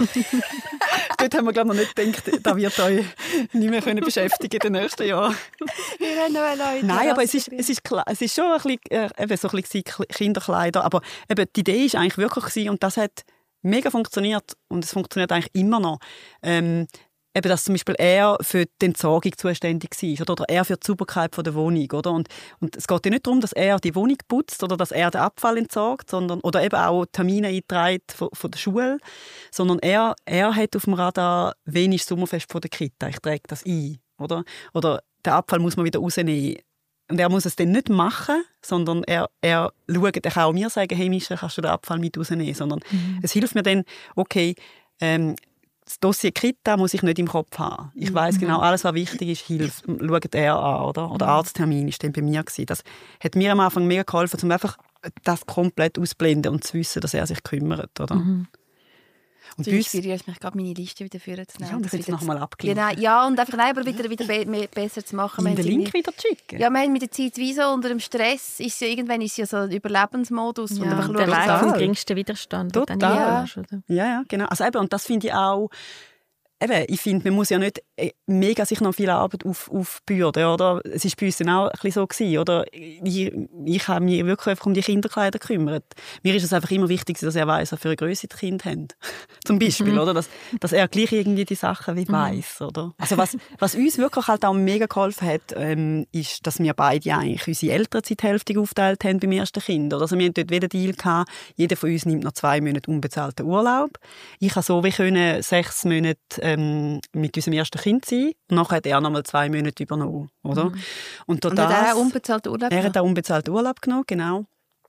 Dort haben wir, glaube ich, noch nicht gedacht, da wird euch nicht mehr können beschäftigen in den nächsten Jahren. Wir haben noch eine neue Nein, aber es ist, es ist, klar, es ist schon ein bisschen, äh, eben so ein bisschen Kinderkleider, aber eben die Idee ist eigentlich wirklich gewesen, und das hat mega funktioniert und es funktioniert eigentlich immer noch, ähm, eben, dass zum Beispiel er für die Entsorgung zuständig war oder, oder er für die Sauberkeit der Wohnung. Oder? Und, und es geht ja nicht darum, dass er die Wohnung putzt oder dass er den Abfall entsorgt, sondern, oder eben auch Termine einträgt von, von der Schule, sondern er, er hat auf dem Radar, wen ist Sommerfest von der Kita, ich trage das ein. Oder, oder den Abfall muss man wieder rausnehmen. Und er muss es dann nicht machen, sondern er, er schaut, er kann auch mir sagen, hey Mischa, kannst du den Abfall mit rausnehmen, sondern mhm. es hilft mir dann, okay, ähm, das Dossier Kita muss ich nicht im Kopf haben. Ich mhm. weiss genau, alles, was wichtig ist, hilft. Schaut er an, oder? Oder Arzttermin war dann bei mir gewesen. Das hat mir am Anfang mega geholfen, um einfach das komplett auszublenden und zu wissen, dass er sich kümmert, oder? Mhm. Und du inspirierst mich gerade, meine Liste wieder führen zu nehmen. Ja, und das jetzt noch mal abgleichen. Genau, ja, und einfach aber wieder, wieder be- besser zu machen. Den Link wieder zu schicken. Ja, wir haben mit der Zeit wie so unter dem Stress, ist ja, irgendwann ist ja so ein Überlebensmodus. Ja, und einfach der Weg vom geringsten Widerstand. Total. Ja. ja, ja, genau. Also eben, und das finde ich auch, eben, ich finde, man muss ja nicht mega sich noch viel Arbeit auf, aufbürden, oder? Es war bei uns dann auch ein bisschen so gewesen, oder? Ich, ich habe mich wirklich einfach um die Kinderkleider gekümmert. Mir ist es einfach immer wichtig, dass er weiss, was für eine Grösse die Kinder haben. Zum Beispiel, mhm. oder? Dass, dass er gleich irgendwie die Sachen wie weiss, mhm. oder? Also was, was uns wirklich halt auch mega geholfen hat, ähm, ist, dass wir beide eigentlich unsere Elternzeit hälftig aufgeteilt haben beim ersten Kind. Also wir hatten dort wieder Deal gehabt, jeder von uns nimmt noch zwei Monate unbezahlten Urlaub. Ich konnte so wie können sechs Monate ähm, mit unserem ersten Kind sein. Und nachher hat er noch mal zwei Monate übernommen, oder? Mhm. Und, und hat er auch unbezahlten Urlaub genommen? Er hat auch unbezahlten Urlaub genommen, genau.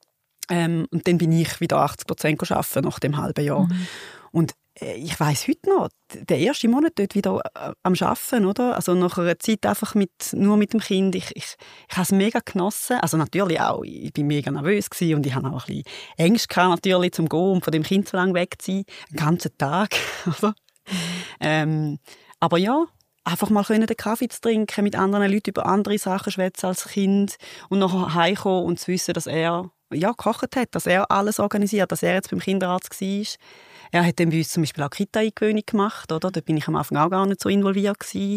Ähm, und dann bin ich wieder achtzig Prozent arbeiten nach dem halben Jahr. Mhm. Und äh, ich weiss heute noch, der erste Monat dort wieder äh, am Arbeiten, oder? Also nach einer Zeit einfach mit, nur mit dem Kind. Ich, ich, ich habe es mega genossen. Also natürlich auch, ich war mega nervös gewesen und ich hatte auch ein bisschen Ängste gehabt, natürlich, zum Gehen und von dem Kind so lange weg zu sein. Den ganzen Tag, oder? Mhm. Ähm, aber ja, einfach mal den Kaffee zu trinken, mit anderen Leuten über andere Sachen schwätzen als Kind und nachher heimkommen und zu wissen, dass er ja, gekocht hat, dass er alles organisiert, dass er jetzt beim Kinderarzt war. Er hat dann bei uns zum Beispiel auch Kita-Eingewöhnung gemacht, oder? Da bin ich am Anfang auch gar nicht so involviert gewesen.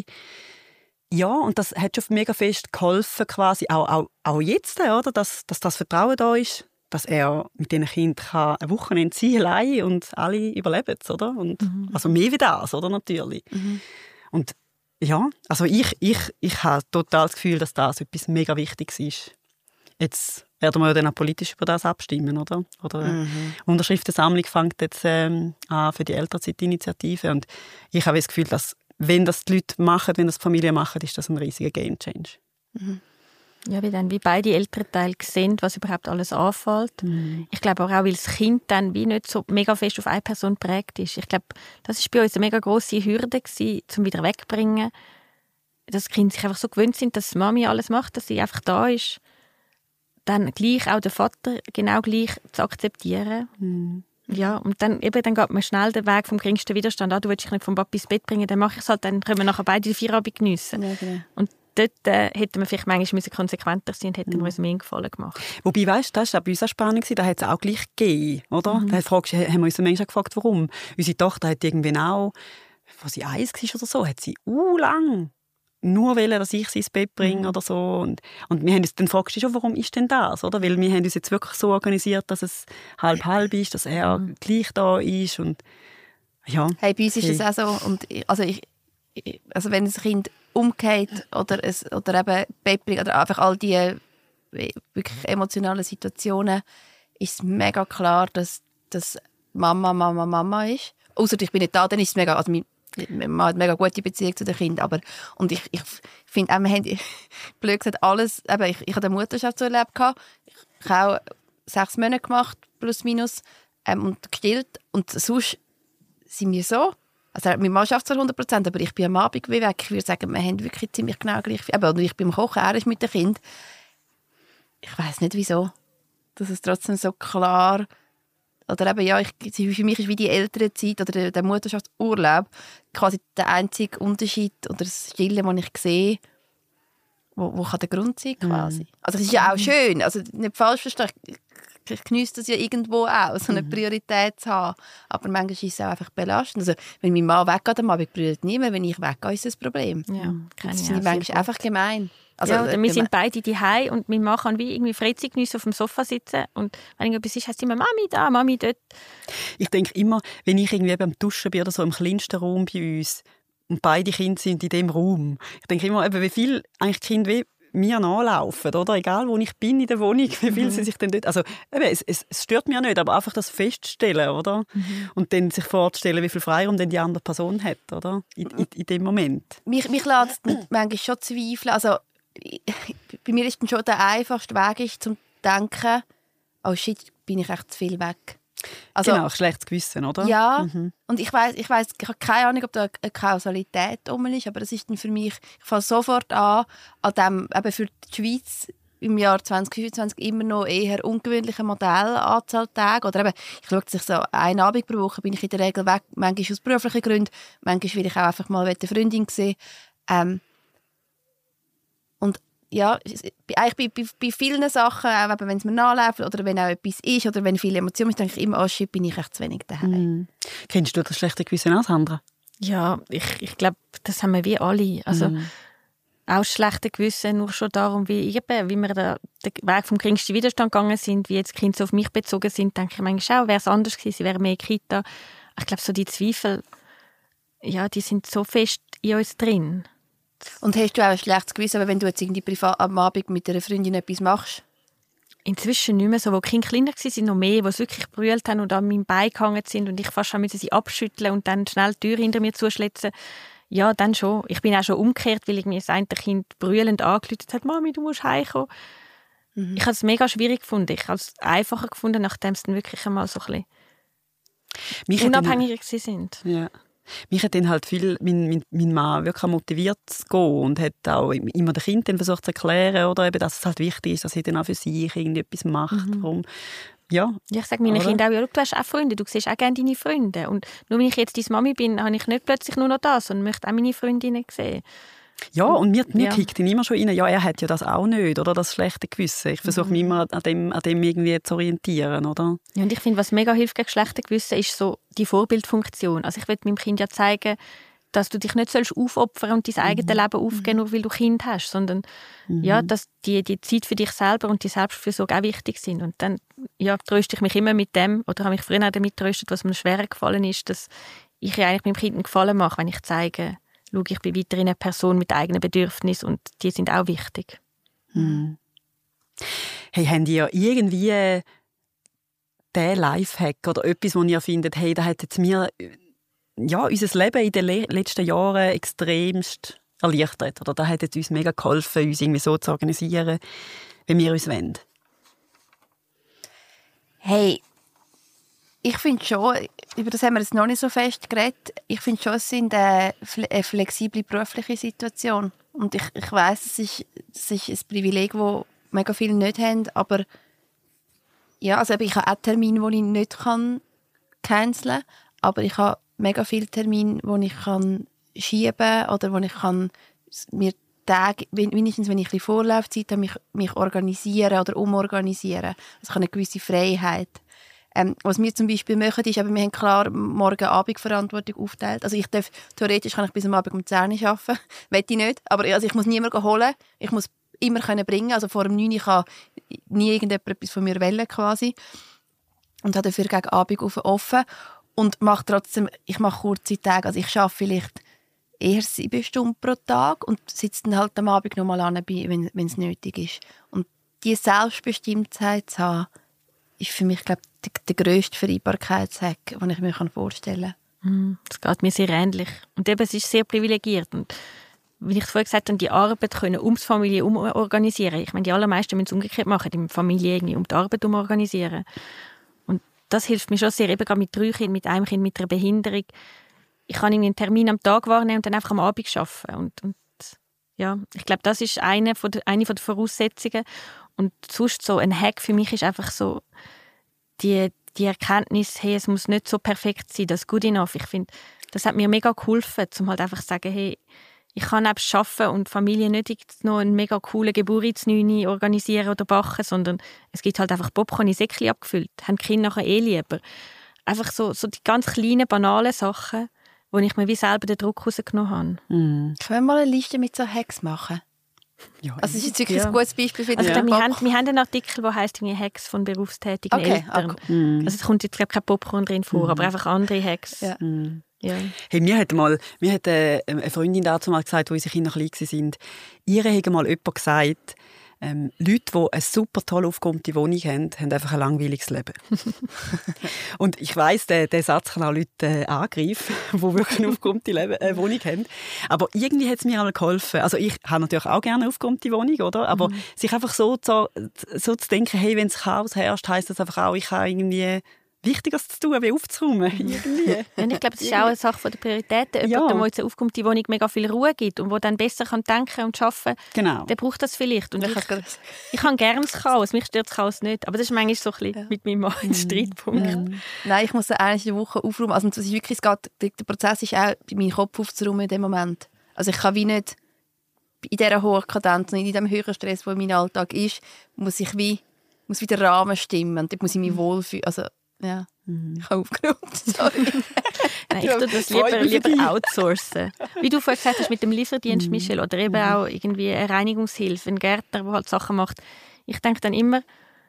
Ja, und das hat schon mega fest geholfen, quasi auch, auch, auch jetzt, oder? Dass, dass das Vertrauen da ist, dass er mit diesen Kindern ein Wochenende sein allein und alle überleben es, oder? Und, mhm. Also mehr wie das, oder? Natürlich. Mhm. Und ja, also ich, ich, ich habe total das Gefühl, dass das etwas mega Wichtiges ist. Jetzt werden wir ja dann auch politisch über das abstimmen, oder? Oder mhm. Unterschriftensammlung fängt jetzt ähm, an für die Elternzeitinitiative. Und ich habe das Gefühl, dass wenn das die Leute machen, wenn das die Familien machen, ist das ein riesiger Game-Change. Mhm. Ja, wie dann wie beide Elternteile sehen, was überhaupt alles anfällt. Mhm. Ich glaube auch, weil das Kind dann wie nicht so mega fest auf eine Person geprägt ist. Ich glaube, das war bei uns eine mega grosse Hürde gewesen, zum wieder wegbringen, dass die Kinder sich einfach so gewöhnt sind, dass Mami alles macht, dass sie einfach da ist. Dann gleich auch den Vater genau gleich zu akzeptieren. Mhm. Ja, und dann, eben, dann geht man schnell den Weg vom geringsten Widerstand an. Du willst dich nicht vom Papi ins Bett bringen, dann mache ich es halt, dann können wir nachher beide die Feierabend geniessen. Ja, genau. Und dort äh, hätten wir vielleicht manchmal konsequenter sein und hätten mhm. wir uns mehr einen Gefallen gemacht. Wobei, weißt du, das war bei uns auch spannend, da hat es auch gleich gegeben, oder? Mhm. Da fragst, haben wir uns manchmal gefragt, warum. Unsere Tochter hat irgendwann auch, als sie eins war oder so, hat sie uh, lang nur wollen, dass ich sie ins Bett bringe mhm. oder so. Und, und wir haben uns dann fragst du schon, warum ist denn das? Oder? Weil wir haben uns jetzt wirklich so organisiert, dass es halb-halb ist, dass er mhm. gleich da ist. Und, ja. Hey, bei uns ist es hey. auch so. Und also, ich, also wenn ein Kind umgeht oder, es, oder eben Bett bringt oder einfach all diese wirklich emotionalen Situationen, ist es mega klar, dass, dass Mama, Mama, Mama ist. Ausser ich bin nicht da, dann ist es mega... Also man hat eine mega gute Beziehung zu den Kindern, aber und ich, ich finde auch, wir haben, blöd gesagt, alles, eben, ich, ich hatte eine Mutterschaft so erlebt, ich habe auch sechs Monate gemacht, plus minus, ähm, und gestillt. Und sonst sind wir so, also meine Mann schafft zwar hundert Prozent, aber ich bin am Abend wie weg. Ich würde sagen, wir haben wirklich ziemlich genau gleich viel. Aber ich bin am Kochen, er ist mit dem Kind. Ich weiss nicht, wieso. Dass es trotzdem so klar... Oder eben, ja, ich, für mich ist wie die ältere Zeit oder der, der Mutterschaftsurlaub quasi der einzige Unterschied oder das Stillen, das ich sehe, wo, wo kann der Grund sein quasi. Mm. Also es ist ja auch schön, also nicht falsch verstehen, ich, ich geniesse das ja irgendwo auch, so eine mm. Priorität zu haben. Aber manchmal ist es auch einfach belastend. Also wenn mein Mann weggeht, am Abend brüllt niemand, wenn ich weggehe, ist das ein Problem. Ja, das finde ich manchmal einfach gemein. Also, ja, oder wir sind beide daheim und mein Mann kann wie irgendwie Freizeit geniessen, auf dem Sofa sitzen und wenn irgendetwas ist, heisst es immer Mami da, Mami dort. Ich denke immer, wenn ich irgendwie beim Duschen bin oder so im kleinsten Raum bei uns und beide Kinder sind in dem Raum, ich denke immer, eben, wie viel eigentlich die Kinder wie mir nachlaufen, oder? Egal, wo ich bin in der Wohnung, wie viel mhm. sie sich denn dort... Also, eben, es, es, es stört mich nicht, aber einfach das Feststellen, oder? Mhm. Und dann sich vorzustellen, wie viel Freiraum denn die andere Person hat, oder? In, in, in dem Moment. Mich, mich lässt manchmal schon zweifeln, also bei mir ist dann schon der einfachste Weg, ist, zum Denken, oh shit, bin ich echt zu viel weg. Also, genau, schlechtes Gewissen, oder? Ja, mhm. und ich weiss, ich weiss, ich habe keine Ahnung, ob da eine Kausalität rum ist, aber es ist dann für mich, ich fange sofort an, an dem, eben für die Schweiz im Jahr zwanzig fünfundzwanzig immer noch eher ungewöhnliche Modellanzahl Tage. Oder eben, ich schaue sich so einen Abend pro Woche bin ich in der Regel weg, manchmal aus beruflichen Gründen, manchmal will ich auch einfach mal eine Freundin sehen. Ähm, Und ja, eigentlich bei, bei, bei vielen Sachen, auch wenn es mir nachläuft oder wenn auch etwas ist oder wenn viele Emotionen ist, denke ich immer, oh shit, bin ich echt zu wenig daheim. Mm. Kennst du das schlechte Gewissen auch, Sandra? Ja, ich, ich glaube, das haben wir wie alle. Also mm. auch schlechte Gewissen, nur schon darum, wie, eben, wie wir da, den Weg vom geringsten Widerstand gegangen sind, wie jetzt die Kinder so auf mich bezogen sind, denke ich manchmal auch, wäre es anders gewesen, sie wären mehr Kita. Ich glaube, so die Zweifel, ja, die sind so fest in uns drin. Und hast du auch ein schlechtes Gewissen, wenn du jetzt irgendwie privat am Abend mit einer Freundin etwas machst? Inzwischen nicht mehr so. Wo die Kinder kleiner waren, noch mehr, die wirklich gebrüllt haben und an meinem Bein gehangen sind und ich fast schon sie abschütteln und dann schnell die Tür hinter mir zuschlitzen. Ja, dann schon. Ich bin auch schon umgekehrt, weil ich mir das eine Kind brüllend angerufen hat, «Mami, du musst heimkommen.» mhm. Ich habe es mega schwierig gefunden. Ich habe es einfacher gefunden, nachdem es dann wirklich einmal so ein bisschen unabhängiger dann, sind. Ja. Mich hat dann halt viel, mein, mein, mein Mann wirklich motiviert zu gehen und hat auch immer den Kindern versucht zu erklären, oder eben, dass es halt wichtig ist, dass sie dann auch für sich irgendetwas macht. Mhm. Warum? Ja. ja, ich sage meinen Kindern auch, ja, du hast auch Freunde, du siehst auch gerne deine Freunde. Und nur wenn ich jetzt deine Mami bin, habe ich nicht plötzlich nur noch das und möchte auch meine Freundinnen sehen. Ja, und mir, mir ja. kickt ihn immer schon rein, ja, er hat ja das auch nicht, oder, das schlechte Gewissen. Ich versuche mhm. mich immer an dem, an dem irgendwie zu orientieren, oder? Ja, und ich finde, was mega hilft gegen schlechte Gewissen, ist so die Vorbildfunktion. Also ich will meinem Kind ja zeigen, dass du dich nicht sollst aufopfern und dein eigenes mhm. Leben aufgeben, nur weil du Kind hast, sondern mhm. ja, dass die, die Zeit für dich selber und die Selbstfürsorge auch wichtig sind. Und dann ja, tröste ich mich immer mit dem, oder habe mich früher auch damit tröstet, was mir schwerer gefallen ist, dass ich ja eigentlich meinem Kind einen Gefallen mache, wenn ich zeige, schau, ich bin weiterhin eine Person mit eigenen Bedürfnissen und die sind auch wichtig. Hm. Hey, habt ihr irgendwie den Lifehack oder etwas, wo ihr findet, hey, das hat jetzt mir ja, unser Leben in den le- letzten Jahren extremst erleichtert oder das hat jetzt uns mega geholfen, uns irgendwie so zu organisieren, wie wir uns wollen? Hey, ich finde schon, über das haben wir jetzt noch nicht so fest geredet, ich finde schon, es sind eine, eine flexible berufliche Situation. Und ich, ich weiss, es ist, es ist ein Privileg, das mega viele nicht haben, aber ja, also ich habe auch Termine, die ich nicht kann canceln kann, aber ich habe mega viele Termine, die ich kann schieben kann oder wo ich kann mir Tage, wenigstens wenn ich ein bisschen Vorlaufzeit habe, mich, mich organisieren oder umorganisieren. Also ich habe eine gewisse Freiheit. Ähm, was wir zum Beispiel machen, ist, aber wir haben klar Morgen-Abend-Verantwortung aufgeteilt. Also ich darf, theoretisch kann ich bis am Abend um zehn Uhr arbeiten. Will ich nicht. Aber also ich muss niemanden holen. Ich muss immer können bringen. Also vor dem neun Uhr kann nie irgendjemand etwas von mir wollen, quasi. Und habe dafür gegen Abend offen. Und mache trotzdem, ich mache kurze Tage. Also ich arbeite vielleicht eher sieben Stunden pro Tag und sitze dann halt am Abend noch mal an, wenn es nötig ist. Und diese Selbstbestimmtheit zu haben, ist für mich, glaube ich, der, der grösste Vereinbarkeitshack, den ich mir vorstellen kann. Das geht mir sehr ähnlich. Und eben, es ist sehr privilegiert. Und wie ich vorhin gesagt habe, die Arbeit können ums Familie umorganisieren. Ich meine, die allermeisten müssen es umgekehrt machen, die Familie irgendwie um die Arbeit umorganisieren. Und das hilft mir schon sehr, eben gerade mit drei Kindern, mit einem Kind mit einer Behinderung. Ich kann einen Termin am Tag wahrnehmen und dann einfach am Abend arbeiten. Und, und ja, ich glaube, das ist eine von der, eine von der Voraussetzungen. Und sonst so ein Hack für mich ist einfach so die, die Erkenntnis, hey, es muss nicht so perfekt sein, das ist good enough. Ich finde, das hat mir mega geholfen, um halt einfach zu sagen, hey, ich kann nebst Arbeiten und Familie nicht noch einen mega coolen Geburtsneune organisieren oder backen, sondern es gibt halt einfach Popcorn in Säckchen abgefüllt. Haben die Kinder nachher eh lieber. Einfach so, so die ganz kleinen, banalen Sachen, wo ich mir wie selber den Druck rausgenommen habe. Mm. Können wir mal eine Liste mit so Hacks machen? Ja, also das ist jetzt wirklich ja. ein gutes Beispiel für also den wir, haben, wir haben einen Artikel, der heisst Hacks von berufstätigen okay, Eltern. Okay. Mm. Also es kommt jetzt glaube kein Popcorn drin vor, mm. aber einfach andere Hacks. Ja. Mm. Ja. Hey, mir hat mal, mir hat äh, eine Freundin dazu mal gesagt, als unsere Kinder klein waren, ihr hat mal jemand gesagt, ähm, Leute, die eine super toll aufgeräumte Wohnung haben, haben einfach ein langweiliges Leben. Und ich weiss, der, der Satz kann auch Leute äh, angreifen, die wirklich eine aufgeräumte Leben, äh, Wohnung haben. Aber irgendwie hat es mir einmal geholfen. Also ich habe natürlich auch gerne eine aufgeräumte Wohnung, oder? Aber mhm. sich einfach so zu, so zu denken, hey, wenn es Chaos herrscht, heisst das einfach auch, ich habe irgendwie Wichtiges zu tun, wie aufzuräumen. Irgendwie. Ja, ich glaube, das ist auch eine Sache von der Prioritäten. Ja. Jemand, der jetzt aufkommt, die Wohnung mega viel Ruhe gibt und der dann besser kann denken und arbeiten kann, genau. der braucht das vielleicht. Und ich, ich, ich habe gerne das Chaos, mich stört das Chaos nicht. Aber das ist manchmal so ein bisschen ja. mit meinem Mann ein Streitpunkt. Ja. Nein, ich muss eigentlich in der Woche aufräumen. Also das ist wirklich, der Prozess ist auch, meinen Kopf aufzuräumen in dem Moment. Also ich kann wie nicht in dieser hohen Kadenz und in diesem höheren Stress, der mein Alltag ist, muss ich wie, muss wie der Rahmen stimmen und dort muss ich mich wohlfühlen. Also, ja. Ich habe aufgeräumt, sorry. Nein, ich tue das lieber, lieber outsourcen. Wie du vorhin gesagt hast mit dem Lieferdienst, Michelle, oder eben auch irgendwie eine Reinigungshilfe, ein Gärtner, der halt Sachen macht. Ich denke dann immer,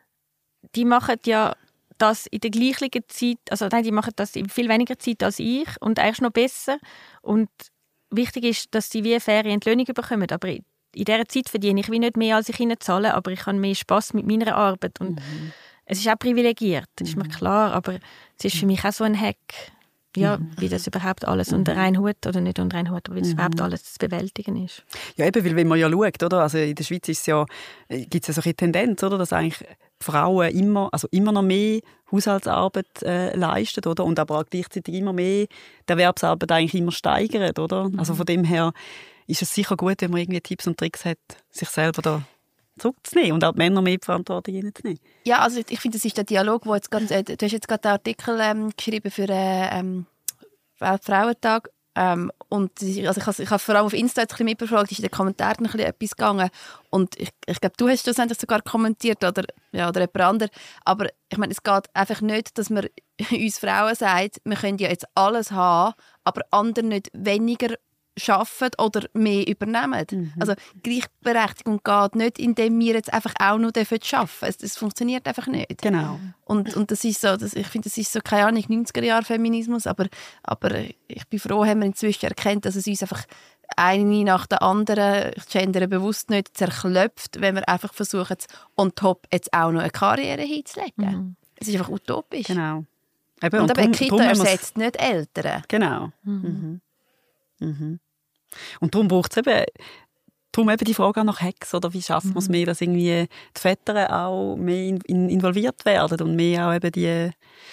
die machen ja das in der gleichen Zeit, also nein, die machen das in viel weniger Zeit als ich und eigentlich noch besser. Und wichtig ist, dass sie wie eine faire Entlöhnung bekommen. Aber in dieser Zeit verdiene ich wie nicht mehr, als ich ihnen zahle, aber ich habe mehr Spass mit meiner Arbeit. Und mhm. es ist auch privilegiert, das ist mir klar, aber es ist für mich auch so ein Hack, ja, wie das überhaupt alles unter einen Hut, oder nicht unter einen Hut, aber wie das überhaupt alles zu bewältigen ist. Ja, eben, weil wenn man ja schaut, oder? Also in der Schweiz ist es ja, gibt es ja so eine Tendenz, oder? Dass eigentlich Frauen immer, also immer noch mehr Haushaltsarbeit äh, leisten, oder? Und aber auch gleichzeitig immer mehr die Erwerbsarbeit eigentlich immer steigern, oder? Mhm. Also von dem her ist es sicher gut, wenn man irgendwie Tipps und Tricks hat, sich selber da zurückzunehmen und auch die Männer mehr die Verantwortung reinzunehmen. Ja, also ich finde, das ist der Dialog, wo jetzt ganz, äh, du hast jetzt gerade einen Artikel ähm, geschrieben für äh, ähm, Weltfrauentag ähm, und also ich, ich habe vor allem auf Insta jetzt ein bisschen mitverfolgt, ist in den Kommentaren ein bisschen etwas gegangen und ich, ich glaube, du hast schlussendlich sogar kommentiert oder, ja, oder jemand anderes, aber ich meine, es geht einfach nicht, dass man uns Frauen sagt, wir können ja jetzt alles haben, aber andere nicht weniger arbeiten oder mehr übernehmen. Mhm. Also Gleichberechtigung geht nicht, indem wir jetzt einfach auch nur arbeiten dürfen. Das funktioniert einfach nicht. Genau. Und, und das ist so, das, ich finde, das ist so, keine Ahnung, neunziger-Jahre-Feminismus, aber, aber ich bin froh, haben wir inzwischen erkannt, dass es uns einfach eine nach der anderen, ich gendere bewusst nicht, zerklopft, wenn wir einfach versuchen, on top jetzt auch noch eine Karriere hinzulegen. Mhm. Es ist einfach utopisch. Genau. Eben, und, und aber Kita ersetzt nicht Eltern. Genau. Mhm. Mhm. Mhm. Und darum braucht es eben, darum eben die Frage auch nach Hacks, oder wie schaffen wir es mehr, dass irgendwie die Väter auch mehr in, in, involviert werden und mehr auch eben die,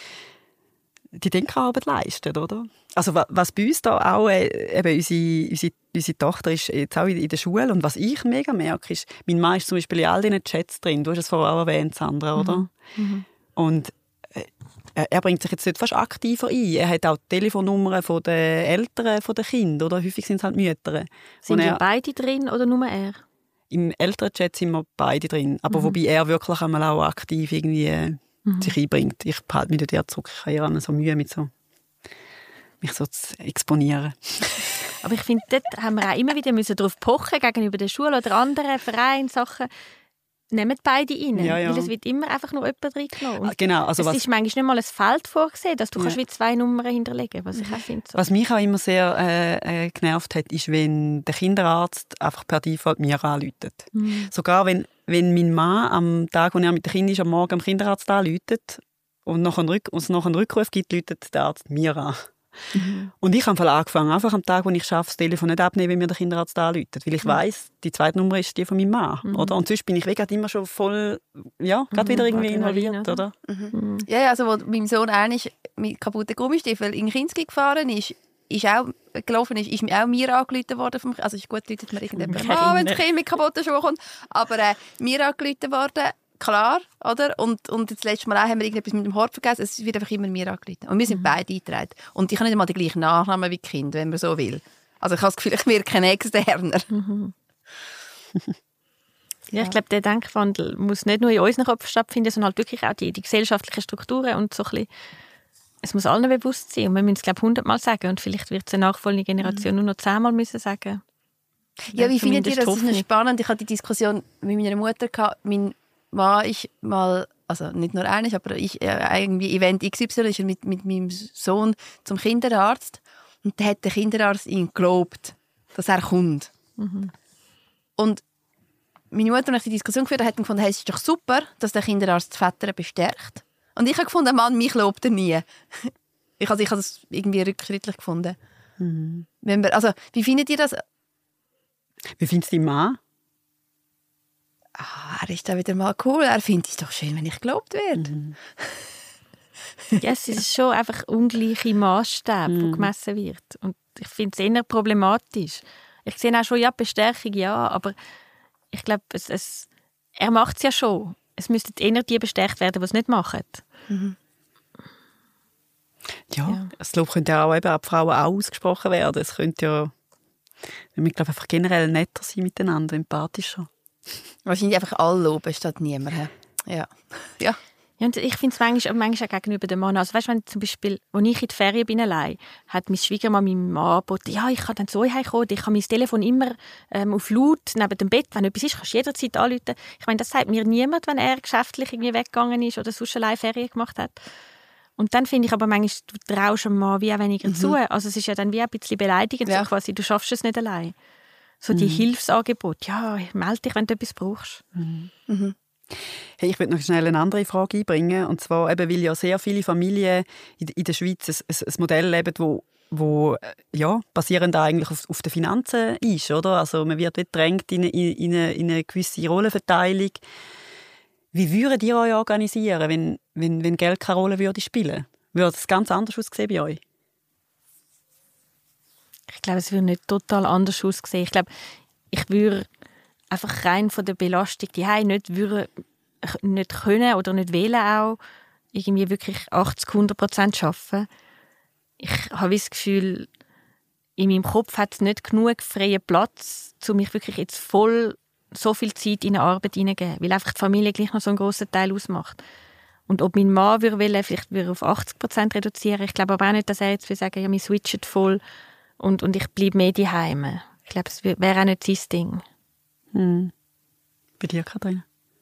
die Denkarbeit leisten, oder? Also was bei uns da auch, äh, eben unsere, unsere, unsere Tochter ist jetzt auch in der Schule und was ich mega merke, ist, mein Mann ist zum Beispiel in all diesen Chats drin, du hast es vorher auch erwähnt, Sandra, oder? Mhm. Und er bringt sich jetzt nicht fast aktiver ein. Er hat auch die Telefonnummern der Eltern der Kinder, oder häufig sind es halt Mütter. Sind er, ihr beide drin oder nur er? Im Elternchat sind wir beide drin, aber mhm. wobei er wirklich einmal auch aktiv irgendwie mhm. sich einbringt. Ich halte mich dort zurück. Ich habe eher so Mühe, mit so, mich so zu exponieren. Aber ich finde, dort haben wir auch immer wieder müssen darauf pochen, gegenüber der Schule oder anderen Vereinen, Sachen. Nehmen beide rein, ja, ja. weil es wird immer einfach nur jemand reingenommen. Genau, also es was, ist manchmal nicht mal ein Feld vorgesehen, dass du ja. kannst wie zwei Nummern hinterlegen kannst, was ich auch finde. So. Was mich auch immer sehr äh, genervt hat, ist, wenn der Kinderarzt einfach per Default mir anruft. Mhm. Sogar wenn, wenn mein Mann am Tag, wo er mit dem Kind ist, am Morgen am Kinderarzt anruft und noch einen Rück- es noch einen Rückruf gibt, ruft der Arzt mir an. Mhm. Und ich habe angefangen, einfach am Tag, wo ich arbeite, das Telefon nicht abnehmen, wenn mir der Kinderarzt anruft. Weil ich mhm. weiss, die zweite Nummer ist die von meinem Mann. Mhm. Oder? Und sonst bin ich gerade immer schon voll, ja, gerade mhm. wieder irgendwie involviert. Oder? Mhm. Mhm. Ja, also wo mein Sohn eigentlich mit kaputten Gummistiefeln in Kinski gefahren ist, ist auch gelaufen ist, ist mir auch mir angerufen worden. Vom, also ist gut, läutet mir irgendjemand an, wenn das Kind mit kaputten Schuhen kommt. Aber äh, mir angerufen worden, klar, oder? Und, und das letzte Mal auch haben wir irgendetwas mit dem Hort vergessen. Es wird einfach immer mir angerufen. Und wir sind mhm. beide eingetragen. Und ich habe nicht einmal den gleichen Nachnamen wie die Kinder, wenn man so will. Also ich habe das Gefühl, ich wirke kein Externer. Mhm. Ja, ich glaube, der Denkwandel muss nicht nur in unserem Kopf stattfinden, sondern halt wirklich auch die, die gesellschaftlichen Strukturen und so ein bisschen. Es muss allen bewusst sein und wir müssen es, glaube ich, hundertmal sagen und vielleicht wird es eine nachfolgende Generation mhm. nur noch zehnmal müssen sagen. Ja, wie findet ihr das? Das ist spannend. Ich hatte die Diskussion mit meiner Mutter gehabt. Mein Mann ist mal, also nicht nur einig, aber ich äh, irgendwie Event X Y ist mit, mit meinem Sohn zum Kinderarzt und da hat der Kinderarzt ihm geglaubt, dass er kommt. Mhm. Und meine Mutter, als ich die Diskussion geführt habe, hat gefunden, hey, es ist doch super, dass der Kinderarzt die Väter bestärkt. Und ich habe gefunden, Mann, mich lobt er nie. ich, also, ich habe das irgendwie rückschrittlich gefunden. Mhm. Wenn wir, also, wie findet ihr das? Wie findest du deinen Mann? Ah, er ist da wieder mal cool. Er findet es doch schön, wenn ich gelobt werde. Mhm. Ja, es ist schon einfach ungleiche Maßstäbe, mhm. die gemessen wird. Und ich finde es eher problematisch. Ich sehe auch schon, ja, Bestärkung, ja, aber ich glaube, es, es, er macht es ja schon. Es müssten eher die bestärkt werden, die es nicht machen. Mhm. Ja, ja, das Lob könnte ja auch eben ab Frauen auch ausgesprochen werden. Es könnte ja, wir glaube einfach generell netter sein miteinander, empathischer. Wahrscheinlich einfach alle loben statt niemand. Ja. Ja. Ja, und ich finde es manchmal, manchmal auch gegenüber dem Mann. Also weißt, wenn zum Beispiel, als ich in die Ferien bin allein, hat mein Schwiegermann meinem Mann angeboten, ja, ich kann dann zu euch heimkommen, ich habe mein Telefon immer ähm, auf laut neben dem Bett, wenn etwas ist, kannst du jederzeit anrufen. Ich meine, das sagt mir niemand, wenn er geschäftlich irgendwie weggegangen ist oder sonst allein Ferien gemacht hat. Und dann finde ich aber manchmal, du traust dem Mann wie auch weniger mhm. zu. Also es ist ja dann wie ein bisschen beleidigend, ja. so quasi, du schaffst es nicht allein. So die mhm. Hilfsangebote, ja, melde dich, wenn du etwas brauchst. Mhm. Mhm. Hey, ich würde noch schnell eine andere Frage einbringen. Und zwar, eben, weil ja sehr viele Familien in, in der Schweiz ein, ein Modell leben, wo, wo ja, basierend eigentlich auf, auf den Finanzen ist. Oder? Also man wird gedrängt in, in, in, eine, in eine gewisse Rollenverteilung. Wie würdet ihr euch organisieren, wenn, wenn, wenn Geld keine Rolle würde spielen? Würde es ganz anders aussehen bei euch? Ich glaube, es würde nicht total anders aussehen. Ich glaube, ich würde einfach rein von der Belastung die nicht, würde, nicht können oder nicht wählen auch irgendwie wirklich achtzig bis hundert Prozent arbeiten. Ich habe das Gefühl, in meinem Kopf hat es nicht genug freien Platz, um mich wirklich jetzt voll so viel Zeit in eine Arbeit hineingeben, weil einfach die Familie gleich noch so einen grossen Teil ausmacht. Und ob mein Mann würde wollen, vielleicht würde auf achtzig Prozent reduzieren. Ich glaube aber auch nicht, dass er jetzt will sagen, ja, wir switchen voll und, und ich bleibe mehr daheim. Ich glaube, es wäre auch nicht sein Ding. Hm. Bei dir, Katrin?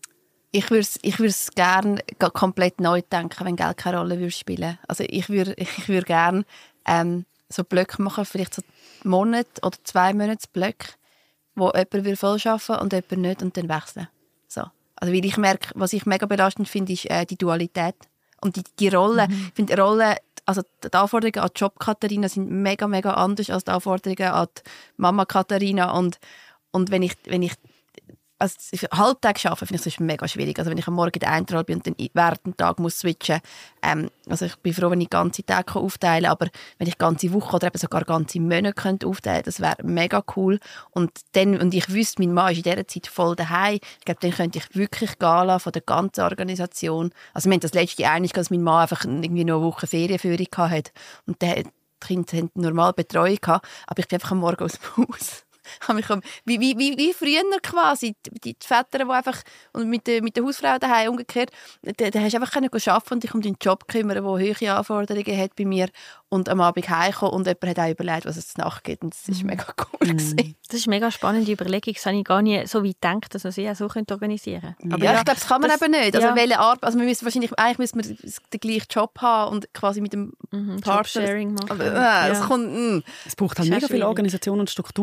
Ich würde es ich gerne komplett neu denken, wenn Geld keine Rolle würde spielen. Also ich würde ich würd gerne ähm, so Blöcke machen, vielleicht so Monat oder zwei Monatsblöcke, wo jemand voll arbeiten will und jemand nicht und dann wechseln. So. Also weil ich merke, was ich mega belastend finde, ist äh, die Dualität. Und die, die Rollen, mhm. ich finde Rollen, also die Anforderungen an die Job Katharina sind mega, mega anders als die Anforderungen an die Mama Katharina. Und, und wenn ich, wenn ich also Halbtag arbeiten, finde ich das mega schwierig. Also wenn ich am Morgen in der Eintrahl bin und dann während dem Tag muss switchen, ähm, also ich bin froh, wenn ich ganze Tage aufteilen kann, aber wenn ich ganze Woche oder eben sogar ganze Monate könnte aufteilen, das wäre mega cool. Und dann, und ich wüsste, mein Mann ist in dieser Zeit voll daheim. Ich glaube, dann könnte ich wirklich gehen lassen von der ganzen Organisation. Also wir haben das letzte einig, dass mein Mann einfach irgendwie noch eine Woche Ferienführung hatte und der, die Kinder hatten normal Betreuung gehabt, aber ich bin einfach am Morgen aus dem Haus. Wie, wie, wie, wie früher quasi, die, die Väter, die einfach, und mit der, mit der Hausfrau daheim umgekehrt, da, da hast du einfach arbeiten und dich um deinen Job kümmern, der hohe Anforderungen hat bei mir und am Abend heimkommen und jemand hat auch überlegt, was es zur Nacht gibt und das war mega cool. Mm. Das ist eine mega spannende Überlegung, das habe ich gar nicht so weit gedacht, dass man sie auch so organisieren könnte. Aber ja, ja, ich glaube, das kann man das, eben nicht. Also, ja. welche Art, also wir müssen wahrscheinlich, eigentlich müssen wir den gleichen Job haben und quasi mit dem mhm, Partner. Jobsharing machen. Aber, äh, ja. das kommt, mm. Es braucht halt mega viel Organisation und Struktur, um überhaupt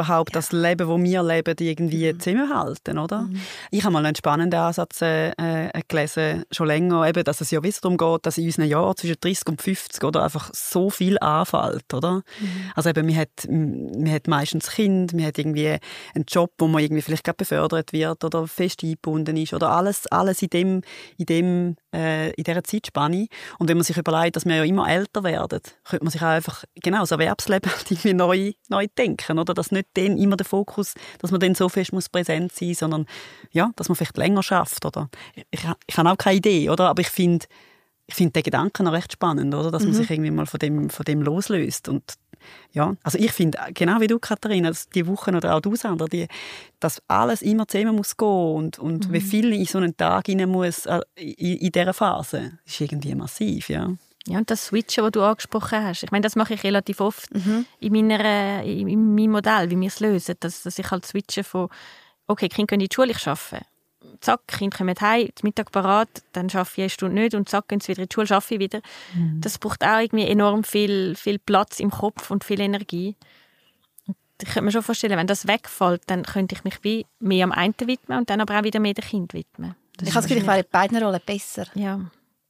überhaupt ja. das Leben, das wir leben, irgendwie mhm. zusammenhalten, oder? Mhm. Ich habe mal einen spannenden Ansatz äh, äh, gelesen, schon länger, eben, dass es ja wieder darum geht, dass in unseren Jahren zwischen dreißig und fünfzig oder, einfach so viel anfällt, oder? Mhm. Also eben, man hat, man hat meistens Kind, man hat irgendwie einen Job, wo man irgendwie vielleicht gerade befördert wird oder fest eingebunden ist oder alles, alles in dem, in dem, äh, in dieser Zeitspanne. Und wenn man sich überlegt, dass wir ja immer älter werden, könnte man sich auch einfach genau das Erwerbsleben irgendwie neu, neu denken, oder? Dass nicht dann immer der Fokus, dass man dann so fest muss präsent sein muss, sondern ja, dass man vielleicht länger schafft, oder? Ich, ich habe auch keine Idee, oder? Aber ich finde ich find den Gedanken noch recht spannend, oder? Dass mhm. man sich irgendwie mal von dem, von dem loslöst. Und ja, also ich finde, genau wie du, Katharina, dass die Wochen oder auch du, Sandra, die, dass alles immer zusammen muss gehen und, und mhm. wie viel in so einen Tag rein muss äh, in, in dieser Phase, ist irgendwie massiv, ja. Ja, und das Switchen, das du angesprochen hast, ich meine, das mache ich relativ oft mhm. in, meiner, in, in meinem Modell, wie wir es lösen, dass, dass ich halt switche von, okay, Kinder gehen in die Schule, ich arbeite. Zack, Kinder kommen heim, zum Mittag parat, dann arbeite ich eine Stunde nicht und zack, gehen sie wieder in die Schule, arbeite ich wieder. Mhm. Das braucht auch irgendwie enorm viel, viel Platz im Kopf und viel Energie. Und ich könnte mir schon vorstellen, wenn das wegfällt, dann könnte ich mich wie mehr am einen widmen und dann aber auch wieder mehr dem Kind widmen. Das ich habe das Gefühl, ich wäre in beiden Rollen besser. Ja.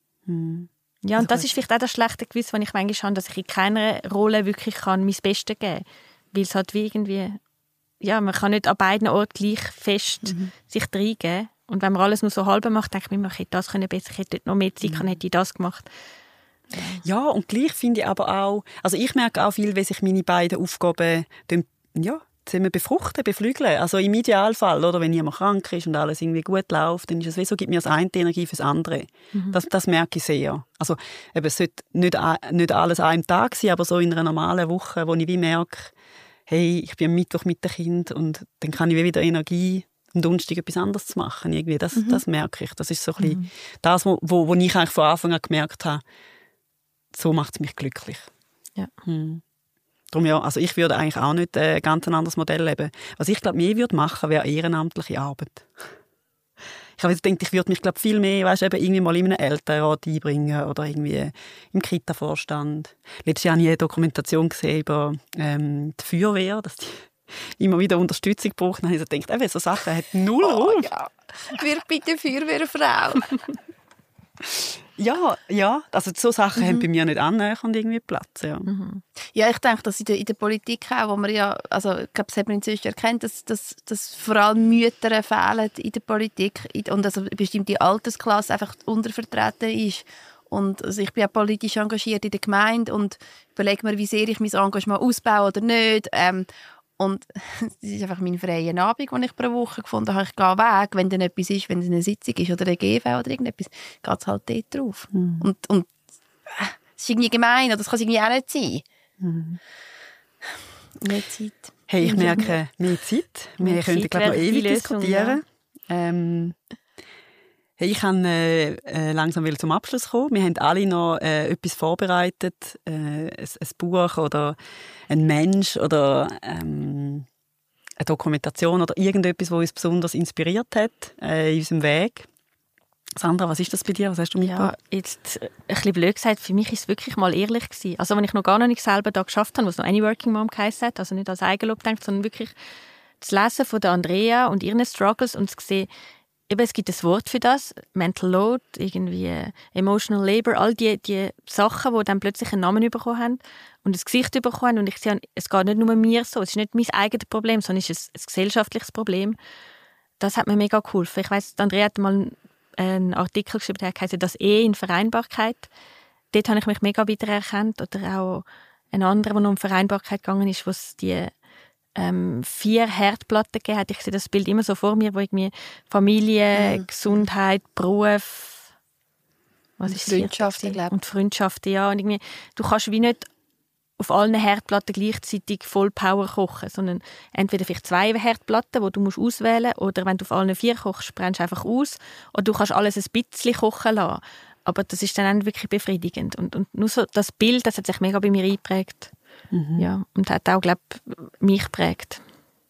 Mhm. Ja, und das ist vielleicht auch das schlechte Gewissen, das ich manchmal habe, dass ich in keiner Rolle wirklich kann mein Bestes geben kann. Weil es halt wie irgendwie, ja, man kann nicht an beiden Orten gleich fest mhm. sich reingeben. Und wenn man alles nur so halb macht, denke ich mir, ich hätte das können besser, ich hätte dort noch mehr Zeit, mhm. hätte ich das gemacht. Ja. ja, und gleich finde ich aber auch, also ich merke auch viel, wie sich meine beiden Aufgaben ja, zusammen befruchten, beflügeln. Also im Idealfall, oder, wenn jemand krank ist und alles irgendwie gut läuft, dann ist es wie so, gibt mir das eine die Energie fürs andere. Mhm. Das, das merke ich sehr. Also eben, es sollte nicht, nicht alles an einem Tag sein, aber so in einer normalen Woche, wo ich wie merke, hey, ich bin am Mittwoch mit dem Kind und dann kann ich wie wieder Energie am Donnerstag etwas anderes zu machen. Irgendwie. Das, mhm. das merke ich. Das ist so ein bisschen mhm. das, wo, wo, wo ich eigentlich von Anfang an gemerkt habe, so macht es mich glücklich. Ja. Hm. Darum ja, also ich würde eigentlich auch nicht ein ganz anderes Modell leben. Was ich glaube, mehr würde machen, wäre ehrenamtliche Arbeit. Ich habe gedacht, ich würde mich glaube viel mehr, weißt, eben irgendwie mal in einem Elternrat einbringen oder irgendwie im Kita-Vorstand. Letztes Jahr habe ich eine Dokumentation gesehen über ähm, die Feuerwehr, dass die immer wieder Unterstützung braucht. Dann habe ich gedacht, eben, so Sachen hat null oh, Raum. Ja. Wir bitte Feuerwehrfrau. Ja, ja, also so Sachen mhm. haben bei mir nicht annähernd irgendwie Platz. Ja, mhm. ja ich denke, dass in der, in der Politik auch, wo man ja, also ich glaube, das hat man inzwischen erkannt, dass, dass, dass vor allem Mütter fehlen in der Politik und also eine bestimmte Altersklasse einfach untervertreten ist. Und also ich bin auch politisch engagiert in der Gemeinde und überlege mir, wie sehr ich mein Engagement ausbaue oder nicht. Ähm, Und das ist einfach mein freier Abend, den ich pro Woche gefunden habe. Ich gehe weg, wenn dann etwas ist, wenn es eine Sitzung ist oder eine G V oder irgendetwas, geht es halt dort drauf. Mhm. Und, und äh, das ist irgendwie gemein, oder das kann es irgendwie auch nicht sein. Mhm. Mehr Zeit. Hey, ich merke, mehr Zeit. Wir mehr könnten, glaube ich, noch ewig Lösung, diskutieren. Ja. Ähm, hey, ich kann äh, äh, langsam wieder zum Abschluss kommen. Wir haben alle noch äh, etwas vorbereitet, äh, ein, ein Buch oder ein Mensch oder ähm, eine Dokumentation oder irgendetwas, das uns besonders inspiriert hat äh, in unserem Weg. Sandra, was ist das bei dir? Was hast du mitgebracht? Ja, jetzt ein bisschen blöd gesagt, für mich war es wirklich mal ehrlich gewesen. Also, wenn ich noch gar noch nicht selber da geschafft habe, was noch Any Working Mom geheißen hat, also nicht als Eigenlob denkt, sondern wirklich das Lesen von der Andrea und ihren Struggles und zu sehen, eben, es gibt ein Wort für das, Mental Load, irgendwie Emotional Labor, all die, die Sachen, die dann plötzlich einen Namen bekommen haben und ein Gesicht bekommen haben. Und ich sehe, es geht nicht nur mir so, es ist nicht mein eigenes Problem, sondern es ist ein, ein gesellschaftliches Problem. Das hat mir mega geholfen. Ich weiss, Andrea hat mal einen Artikel geschrieben, der heisst «Das Ehe in Vereinbarkeit». Dort habe ich mich mega wiedererkannt. Oder auch ein anderer, der noch um Vereinbarkeit gegangen ist, wo es die ähm, vier Herdplatten gegeben hat. Ich sehe das Bild immer so vor mir, wo irgendwie Familie, mhm. Gesundheit, Beruf, was ist Freundschaft, ich glaube. Und Freundschaft, ja. Und irgendwie, du kannst wie nicht auf allen Herdplatten gleichzeitig voll Power kochen, sondern entweder vielleicht zwei Herdplatten, die du musst auswählen musst, oder wenn du auf allen vier kochst, brennst du einfach aus, oder du kannst alles ein bisschen kochen lassen. Aber das ist dann auch wirklich befriedigend. Und, und nur so das Bild, das hat sich mega bei mir eingeprägt. Mhm. Ja, und hat auch, glaube ich, mich geprägt.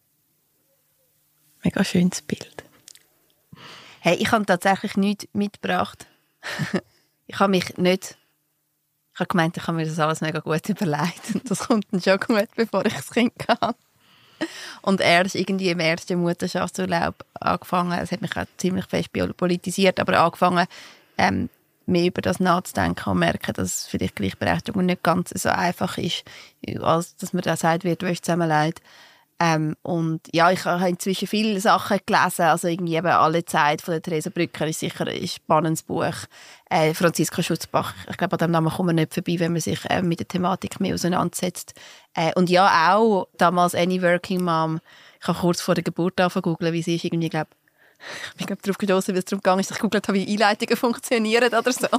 Mega schönes Bild. Hey, ich habe tatsächlich nichts mitgebracht. Ich habe mich nicht... Ich habe gemeint, ich habe mir das alles mega gut überlegt. Das kommt dann schon gut, bevor ich das Kind hatte. Und erst irgendwie im ersten Mutterschaftsurlaub angefangen, es hat mich auch ziemlich fest politisiert, aber angefangen, ähm, mehr über das nachzudenken und merken, dass vielleicht Gleichberechtigung nicht ganz so einfach ist, als dass man da sagt, wird, du hast zusammen leid. Ähm, und ja, ich habe inzwischen viele Sachen gelesen, also irgendwie eben «Alle Zeit» von der Theresa Brücker ist sicher ein spannendes Buch. Äh, Franziska Schutzbach, ich glaube, an dem Namen kommt man nicht vorbei, wenn man sich äh, mit der Thematik mehr auseinandersetzt. Äh, und ja, auch damals «Any Working Mom», ich habe kurz vor der Geburt angefangen wie sie ist, irgendwie, glaube ich bin darauf gestoßen, weil es darum ging, dass ich gegoogelt habe, wie Einleitungen funktionieren oder so.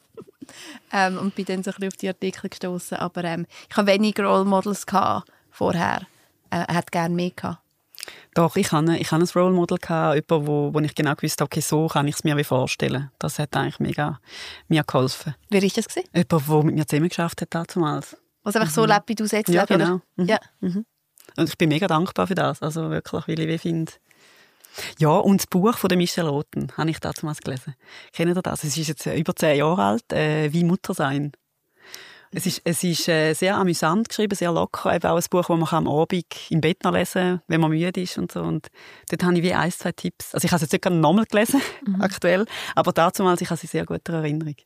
ähm, und bin dann so ein bisschen auf die Artikel gestoßen. Aber ähm, ich hatte weniger Role Models gehabt vorher. Er hat gerne mehr gehabt. Doch, ich hatte, ich hatte ein Role Model, gehabt, jemand, wo, wo ich genau gewusst habe, okay, so kann ich es mir vorstellen. Das hat eigentlich mega mir geholfen. Wer war das? Jemand, der mit mir zusammen geschafft hat damals. Was einfach mhm. so lebt, wie du es jetzt ja, lebst, genau. Mhm. Ja. Mhm. Und ich bin mega dankbar für das. Also wirklich, weil ich finde. Ja, und das Buch von der Michelle Roten habe ich damals gelesen. Kennt ihr das? Es ist jetzt über zehn Jahre alt, äh, «Wie Mutter sein». Es ist, es ist äh, sehr amüsant geschrieben, sehr locker. Eben auch ein Buch, das man am Abend im Bett noch lesen kann, wenn man müde ist und so. Und dort habe ich wie ein, zwei Tipps. Also ich habe es jetzt nicht gerade nochmal gelesen, mhm. aktuell, aber damals, ich habe sie sehr gut in Erinnerung.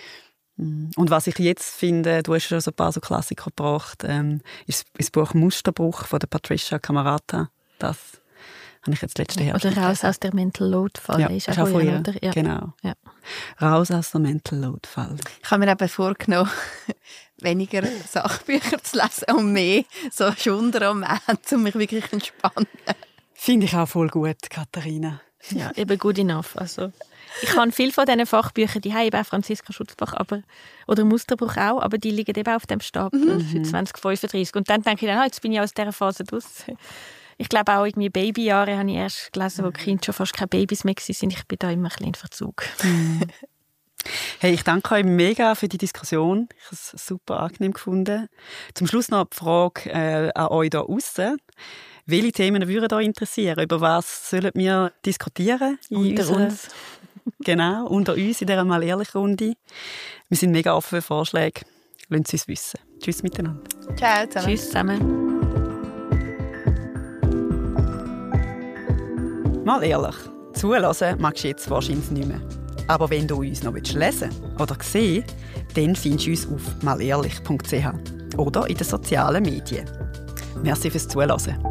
Mhm. Und was ich jetzt finde, du hast schon so ein paar so Klassiker gebracht, ähm, ist das Buch «Musterbruch» von der Patricia Camerata. Das habe ich jetzt letzte Herbst Oder «Raus aus der Mental Load-Falle». Ja, ist auch auch von ihr, oder? Ja. Genau. Ja. «Raus aus der Mental Load-Falle». Ich habe mir eben vorgenommen, weniger Sachbücher zu lesen und mehr so Schunderromanze, um mich wirklich zu entspannen. Finde ich auch voll gut, Katharina. Ja, eben good enough. Also, ich habe viel von diesen Fachbüchern, die haben eben auch Franziska Schutzbach aber, oder Musterbruch auch, aber die liegen eben auf dem Stapel mhm. für zwanzig fünfunddreißig. Und dann denke ich, dann, ah, jetzt bin ich aus dieser Phase draus. Ich glaube auch, irgendwie Babyjahre habe ich erst gelesen, wo die Kinder schon fast keine Babys mehr waren. Ich bin da immer ein bisschen in Verzug. Hey, ich danke euch mega für die Diskussion. Ich habe es super angenehm gefunden. Zum Schluss noch die Frage äh, an euch da draussen. Welche Themen würden euch interessieren? Über was sollen wir diskutieren? Unter unserer, uns. Genau, unter uns in dieser «Mal ehrlich» Runde. Wir sind mega offen für Vorschläge. Lasst es uns wissen. Tschüss miteinander. Ciao zusammen. Tschüss zusammen. Mal ehrlich, zuhören magst du jetzt wahrscheinlich nicht mehr. Aber wenn du uns noch lesen oder sehen willst, dann findest du uns auf mal ehrlich punkt c h oder in den sozialen Medien. Merci fürs Zuhören.